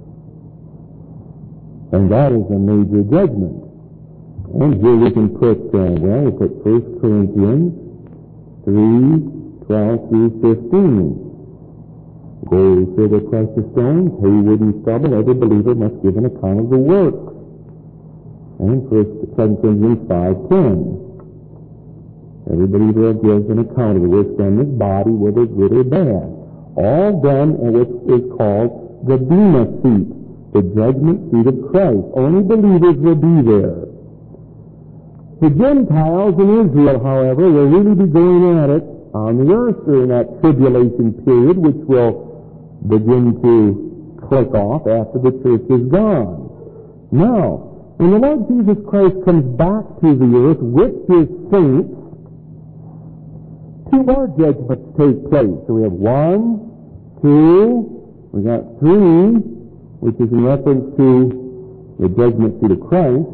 And that is a major judgment. And here we can put, uh, well, we put First Corinthians three, twelve through fifteen. Gold, silver, precious stones, hay, wood, and stubble, every believer must give an account of the work. And First Corinthians five ten. Every believer gives an account of the work done in his body, whether good or bad. All done in what is called the Bema seat, the judgment seat of Christ. Only believers will be there. The Gentiles in Israel, however, will really be going at it on the earth during that tribulation period, which will begin to click off after the church is gone. Now, when the Lord Jesus Christ comes back to the earth with His saints, two more judgments take place. So we have one, two, we got three, which is in reference to the judgment seat of Christ.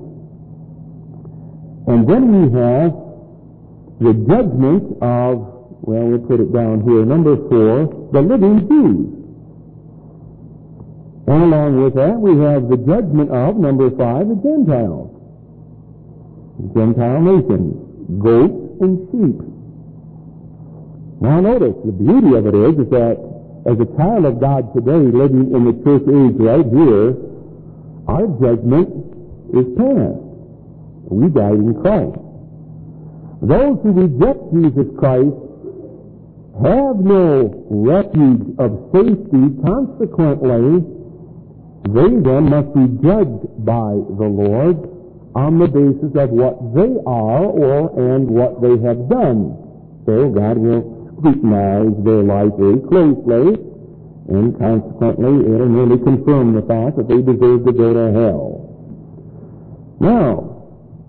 And then we have the judgment of, well, we'll put it down here, number four, the living Jews. And along with that, we have the judgment of, number five, the Gentiles. The Gentile nations, goats and sheep. Now notice, the beauty of it is, is that as a child of God today, living in the church age right here, our judgment is past. We died in Christ. Those who reject Jesus Christ have no refuge of safety. Consequently, they then must be judged by the Lord on the basis of what they are or and what they have done. So God will scrutinize their life very closely, and consequently it will merely confirm the fact that they deserve to go to hell. Now,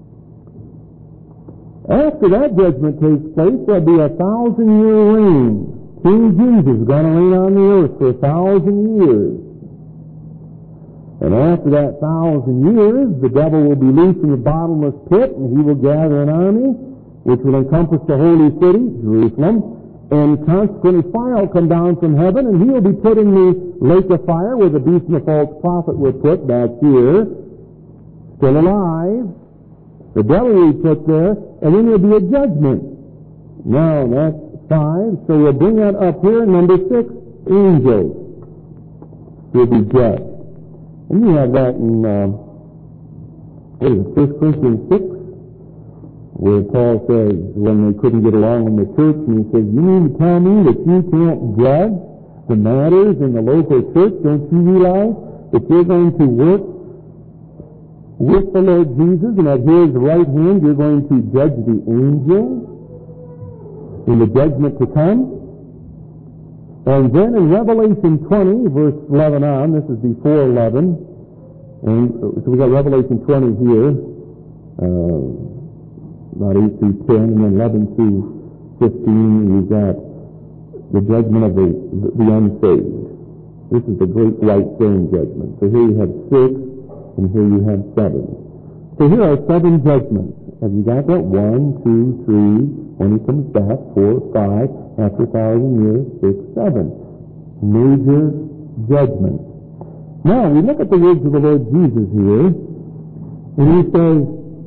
after that judgment takes place, there'll be a thousand-year reign. King Jesus is going to reign on the earth for a thousand years. And after that thousand years, the devil will be loosed from the bottomless pit, and he will gather an army, which will encompass the holy city, Jerusalem, and consequently fire will come down from heaven, and he will be put in the lake of fire where the beast and the false prophet were put back here, still alive. The devil will be put there, and then there will be a judgment. Now, that's five, so we'll bring that up here. Number six, angels will be judged. And you have that in, uh, what is it, First Corinthians six, where Paul says, when they couldn't get along in the church, and he says, you mean to tell me that you can't judge the matters in the local church? Don't you realize that you're going to work with the Lord Jesus, and at His right hand you're going to judge the angels in the judgment to come? And then in Revelation twenty, verse eleven on, this is before eleven, and so we got Revelation twenty here, uh, about eight through ten, and then eleven through fifteen, we've got the judgment of the, the, the unsaved. This is the great white throne judgment. So here you have six, and here you have seven. So here are seven judgments. Have you got that? One, two, three, when He comes back, four, five, after a thousand years, six, seven. Major judgments. Now, we look at the words of the Lord Jesus here, and He says,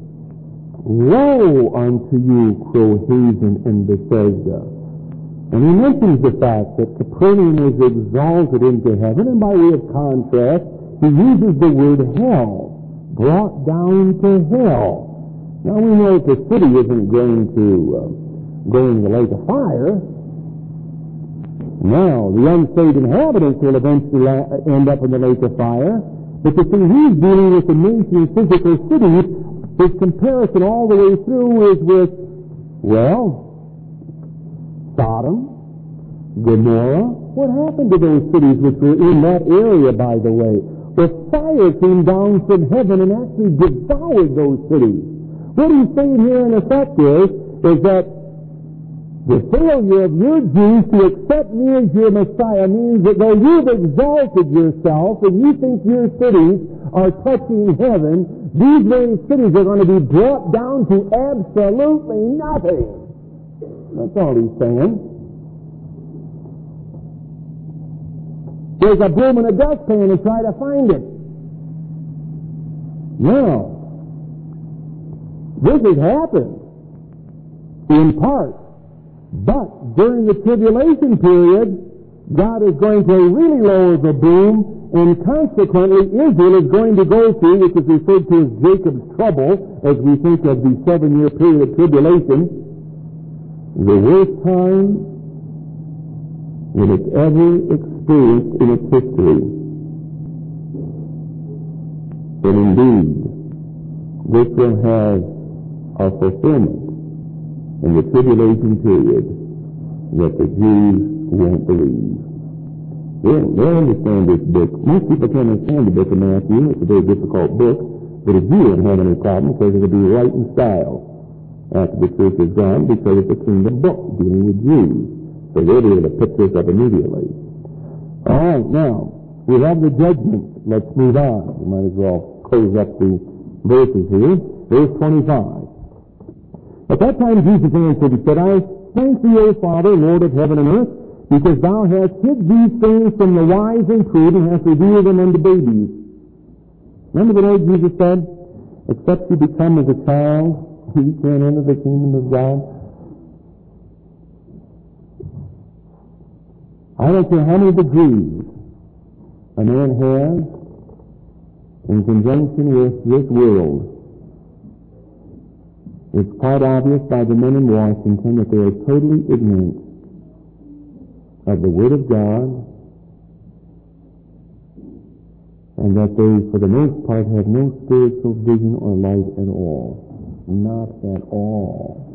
woe unto you, Chorazin and Bethsaida. And He mentions the fact that Capernaum was exalted into heaven, and by way of contrast, He uses the word hell, brought down to hell. Now we know that the city isn't going to uh, go in the lake of fire. Now, the unsaved inhabitants will eventually la- end up in the lake of fire. But the thing He's dealing with the nation physical cities, His comparison all the way through is with, well, Sodom, Gomorrah. What happened to those cities which were in that area, by the way? The fire came down from heaven and actually devoured those cities. What He's saying here in effect is, is that the failure of your Jews to accept Me as your Messiah means that though you've exalted yourself and you think your cities are touching heaven, these very cities are going to be brought down to absolutely nothing. That's all He's saying. There's a broom and a dustpan and try to find it. Now, this has happened in part, but during the tribulation period, God is going to really lower the boom, and consequently Israel is going to go through, which is referred to as Jacob's trouble, as we think of the seven-year period of tribulation, the worst time that it's ever experienced in its history. And indeed, this will have a fulfillment in the tribulation period that the Jews won't believe. They, they understand this book. Most people can't understand the book of Matthew. It's a very difficult book. But a Jew won't have any problem because it'll be right in style after the church is gone, because it's a kingdom book dealing with Jews. So they'll be able to pick this up immediately. All right, now, we have the judgment. Let's move on. We might as well close up the verses here. Verse twenty-five. At that time Jesus answered and said, I thank thee, O Father, Lord of heaven and earth, because thou hast hid these things from the wise and prudent, and hast revealed them unto babies. Remember the Lord Jesus said, except you become as a child, you can't enter the kingdom of God. I don't care how many degrees a man has in conjunction with this world. It's quite obvious by the men in Washington that they are totally ignorant of the Word of God, and that they, for the most part, have no spiritual vision or light at all. Not at all.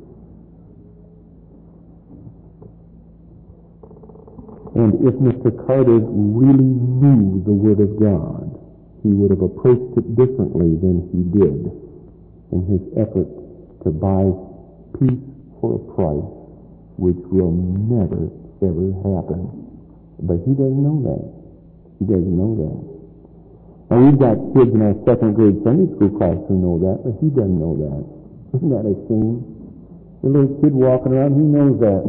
And if Mister Carter really knew the Word of God, he would have approached it differently than he did in his effort to buy peace for a price, which will never, ever happen. But he doesn't know that. He doesn't know that. Now, we've got kids in our second grade Sunday school class who know that, but he doesn't know that. Isn't that a shame? The little kid walking around, he knows that.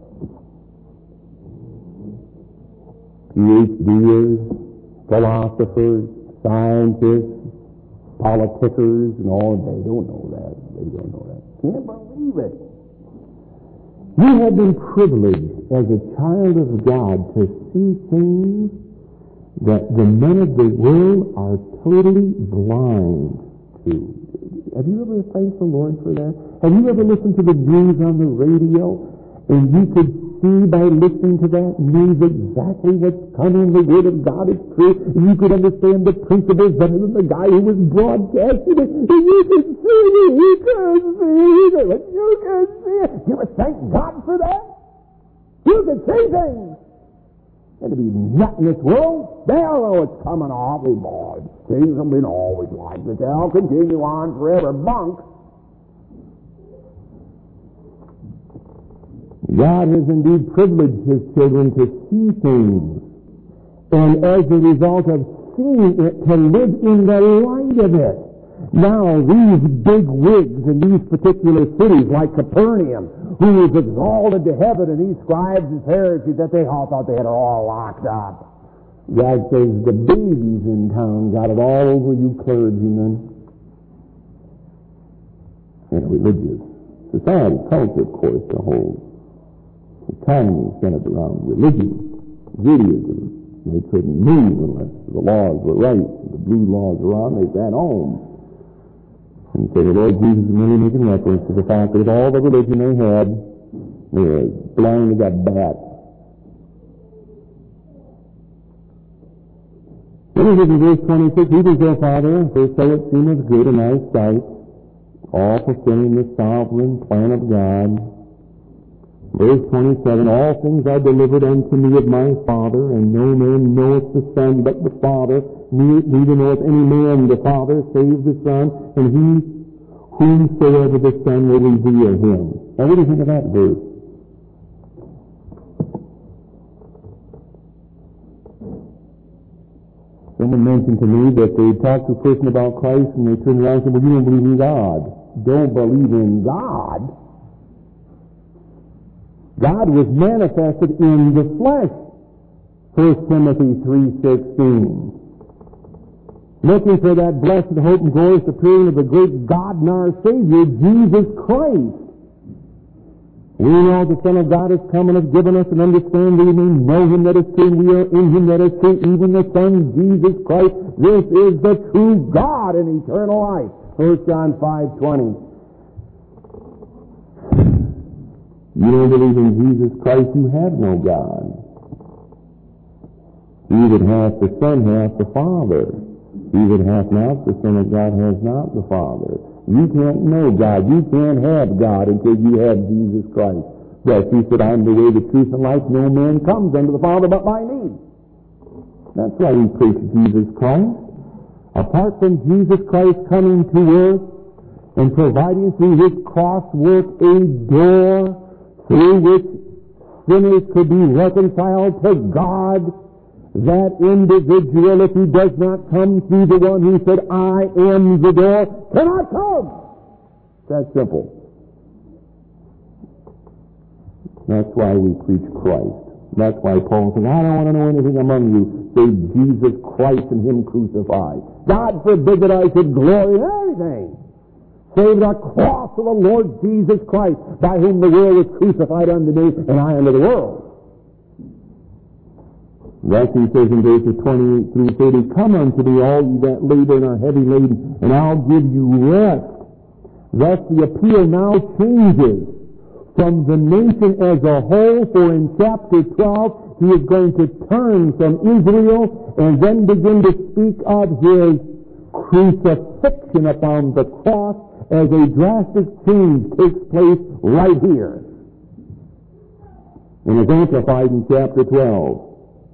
PhDers, philosophers, scientists, politicians, and all, they don't know that. They don't know that. Can't believe it. You have been privileged as a child of God to see things that the men of the world are totally blind to. Have you ever thanked the Lord for that? Have you ever listened to the news on the radio and you could see by listening to that news exactly what's coming? The Word of God is true. And you could understand the principles better than the guy who was broadcasting it. And you could see it. You could see it. You could see it. You would thank God for that. You could see things. And to be not in this world, they'll know it's coming off. Boy, things have been always like this. They'll continue on forever. Bunk. God has indeed privileged His children to see things, and as a result of seeing it, to live in the light of it. Now, these big wigs in these particular cities, like Capernaum, who was exalted to heaven, and these scribes and Pharisees, that they all thought they had it all locked up. God says, the babies in town got it all over you clergymen. And religious society, culture, of course, the whole economy centered around religion, Judaism. They couldn't move unless the laws were right. The blue laws were on, they sat home. And so the Lord Jesus is merely making reference to the fact that with all the religion they had, they were blind, they got bat. Then it is in verse twenty-six, even so, Father, for so it seemeth good in thy sight, all fulfilling the sovereign plan of God. Verse twenty-seven, all things are delivered unto me of my Father, and no man knoweth the Son but the Father, neither knoweth any man the Father save the Son, and he whomsoever the Son will reveal him. Now what do you think of that verse? Someone mentioned to me that they talked to a person about Christ and they turned around and said, well, you don't believe in God. Don't believe in God? God was manifested in the flesh. First Timothy three sixteen. Looking for that blessed hope and glorious appearing of the great God and our Savior, Jesus Christ. We know the Son of God has come and has given us an understanding that we may know Him that is true, and we are in Him that is true, even the Son, Jesus Christ. This is the true God in eternal life. First John five twenty. You don't believe in Jesus Christ, you have no God. He that hath the Son hath the Father. He that hath not the Son of God has not the Father. You can't know God. You can't have God until you have Jesus Christ. Yes, he said, I am the way, the truth, and life. No man comes unto the Father but by me. That's why we preach Jesus Christ. Apart from Jesus Christ coming to earth and providing through his cross work a door through which sinners could be reconciled to God, that individual, if he does not come through the one who said, I am the door, cannot come. That's simple. That's why we preach Christ. That's why Paul says, I don't want to know anything among you save Jesus Christ and him crucified. God forbid that I should glory in anything save the cross of the Lord Jesus Christ, by whom the world was crucified unto me and I unto the world. Thus he says in verses twenty-eight through thirty, Come unto me, all ye that labor and are heavy laden, and I'll give you rest. Thus the appeal now changes from the nation as a whole, for in chapter twelve he is going to turn from Israel and then begin to speak of his crucifixion upon the cross as a drastic change takes place right here. And it's amplified in chapter twelve.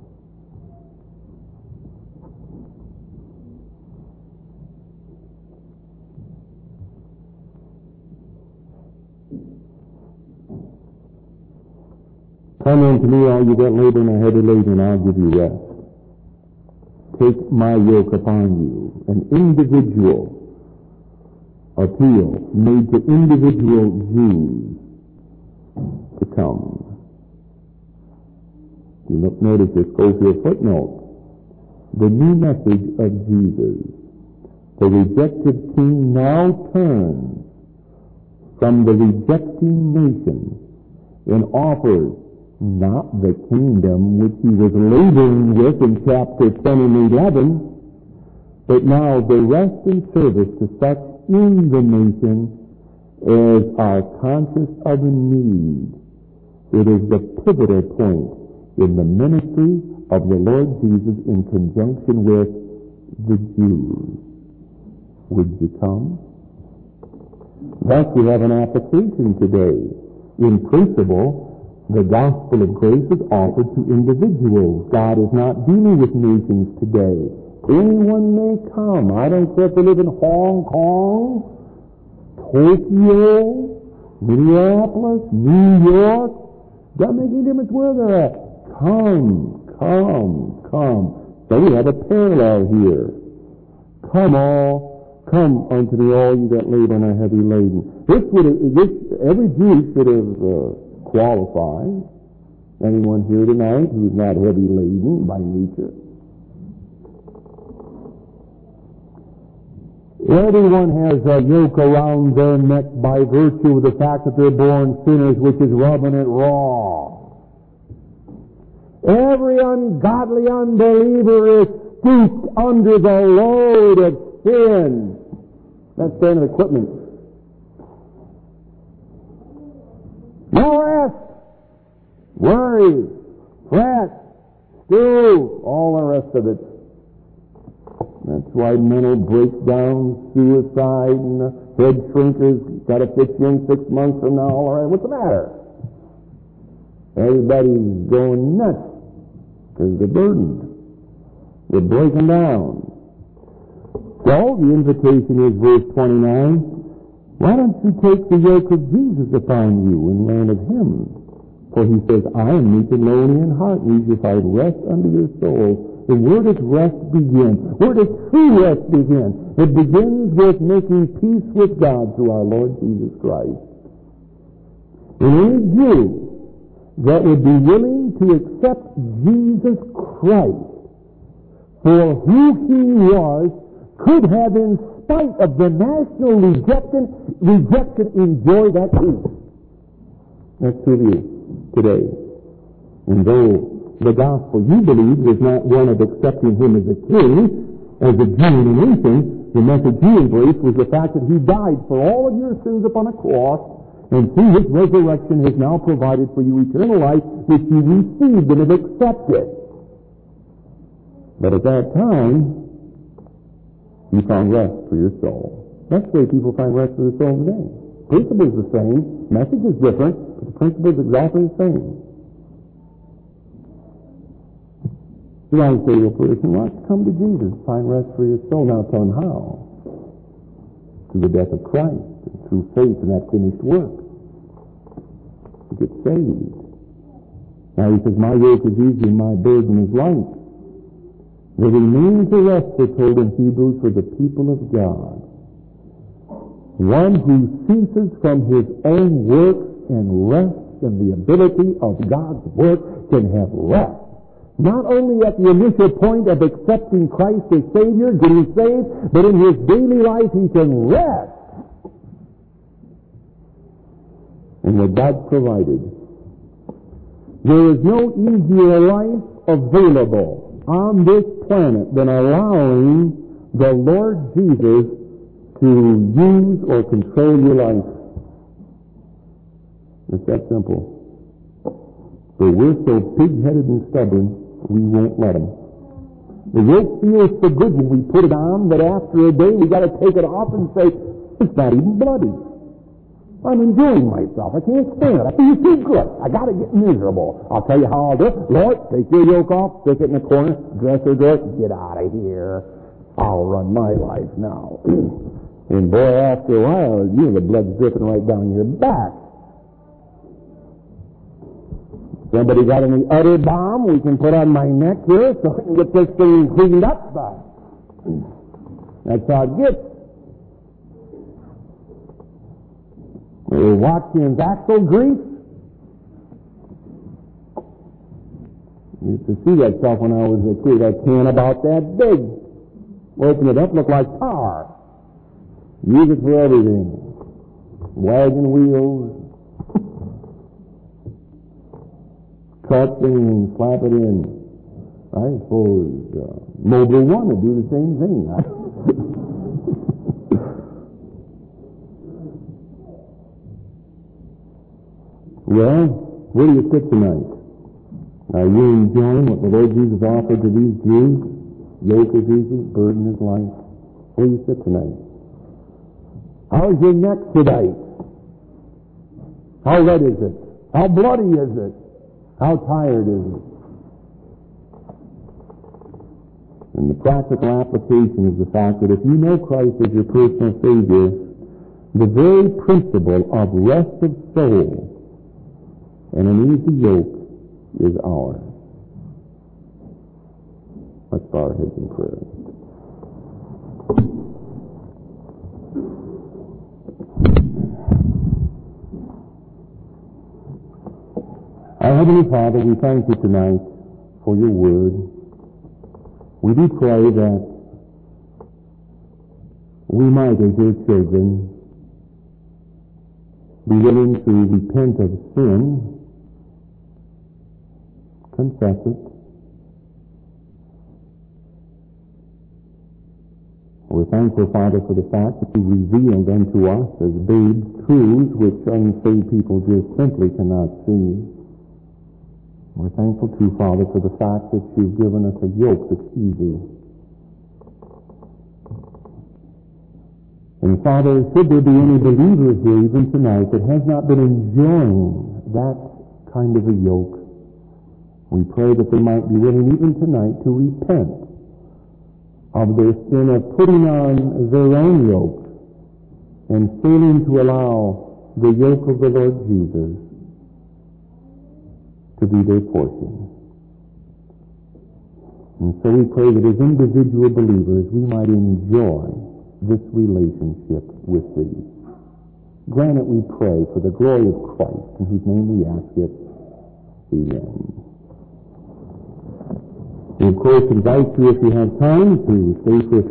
Come unto me, all you that labor and are heavy laden, and I'll give you rest. Take my yoke upon you. An individual appeal made to individual Jews to come. You look, notice this, go to a footnote. The new message of Jesus. The rejected king now turns from the rejecting nation and offers not the kingdom which he was laboring with in chapter ten and eleven, but now the rest and service to such in the nation as are conscious of a need. It is the pivotal point in the ministry of the Lord Jesus in conjunction with the Jews. Would you come? Thus we have an application today. In principle, the gospel of grace is offered to individuals. God is not dealing with nations today. Anyone may come. I don't care if they live in Hong Kong, Tokyo, Minneapolis, New York. Doesn't make any difference where they're at. Come, come, come. So we have a parallel here. Come all, come unto me all you that labor and are heavy laden. This would have, this, every Jew should have uh, qualified. Anyone here tonight who's not heavy laden by nature? Everyone has a yoke around their neck by virtue of the fact that they're born sinners, which is rubbing it raw. Every ungodly unbeliever is stooped under the load of sin. That's standard equipment. No rest, worry, fret, stew, all the rest of it. That's why mental breakdown, suicide, and uh, head shrinkers got to fix you in six months from now. All right, what's the matter? Everybody's going nuts because they're burdened. They're breaking down. So the invitation is verse twenty-nine. Why don't you take the yoke of Jesus upon you and learn of him? For he says, I am meek and lowly in heart, and you shall find rest unto your souls. And where does rest begin? Where does true rest begin? It begins with making peace with God through our Lord Jesus Christ. And any Jew that would be willing to accept Jesus Christ for who he was could have, in spite of the national rejection, rejection enjoy that peace. That's true of you today. And though the gospel you believe is not one of accepting him as a king, as a Jew in a nation, the message you embraced was the fact that he died for all of your sins upon a cross, and through his resurrection has now provided for you eternal life, which you received and have accepted. But at that time, you found rest for your soul. That's the way people find rest for their soul today. principle is the same. Message is different, but the principle is exactly the same. You might say to a person, well, come to Jesus, find rest for your soul. Now tell him how. Through the death of Christ, and through faith in that finished work. To get saved. Now he says, my yoke is easy and my burden is light. There remains a rest, we're told in Hebrews, for the people of God. One who ceases from his own works and rests in the ability of God's work can have rest. Not only at the initial point of accepting Christ as Savior, getting saved, but in his daily life he can rest in what God provided. There is no easier life available on this planet than allowing the Lord Jesus to use or control your life. It's that simple. But we're so pig-headed and stubborn, we won't let him. The yoke feels so good when we put it on that after a day we got to take it off and say, it's not even bloody. I'm enjoying myself. I can't stand it. I feel too good. I got to get miserable. I'll tell you how I'll do it. Lord, take your yoke off, stick it in the corner, dresser drawer, get out of here. I'll run my life now. And boy, after a while, you know, the blood's dripping right down your back. Somebody got any udder balm we can put on my neck here so I can get this thing cleaned up? That's how it gets. We're watching axle grease. Used to see that stuff when I was a kid. A can about that big. Open it up, look like tar. Use it for everything. Wagon wheels. Cut things and slap it in. I suppose uh, Mobile One would do the same thing. Well, where do you sit tonight? Are you enjoying what the Lord Jesus offered to these Jews? Yoke is easy, burden is light. Where do you sit tonight? How's your neck tonight? How red is it? How bloody is it? How tired is it? And the practical application is the fact that if you know Christ as your personal Savior, the very principle of rest of soul and an easy yoke is ours. Let's bow our heads in prayer. Our Heavenly Father, we thank you tonight for your word. We do pray that we might, as your children, be willing to repent of sin, confess it. We're thankful, Father, for the fact that you revealed unto us as babes truths which unsaved people just simply cannot see. We're thankful, too, Father, for the fact that you've given us a yoke that's easy. And, Father, should there be any believer here even tonight that has not been enjoying that kind of a yoke, we pray that they might be willing even tonight to repent of their sin of putting on their own yoke and failing to allow the yoke of the Lord Jesus to be their portion. And so we pray that as individual believers we might enjoy this relationship with thee. Grant it, we pray, for the glory of Christ, in whose name we ask it. Amen. We, of course, invite you, if you have time, to stay for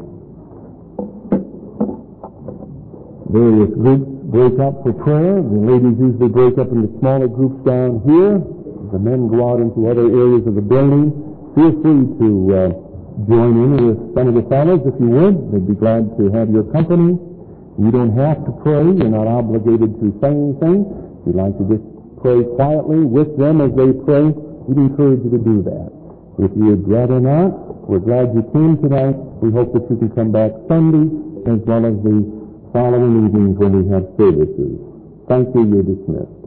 various groups break up for prayer. The ladies usually break up into smaller groups down here. The men go out into other areas of the building. Feel free to uh, join in with some of the fellows if you would. They'd be glad to have your company. You don't have to pray. You're not obligated to say anything. If you'd like to just pray quietly with them as they pray, we'd encourage you to do that. If you'd rather not, we're glad you came tonight. We hope that you can come back Sunday as well as the following evenings when we have services. Thank you. You're dismissed.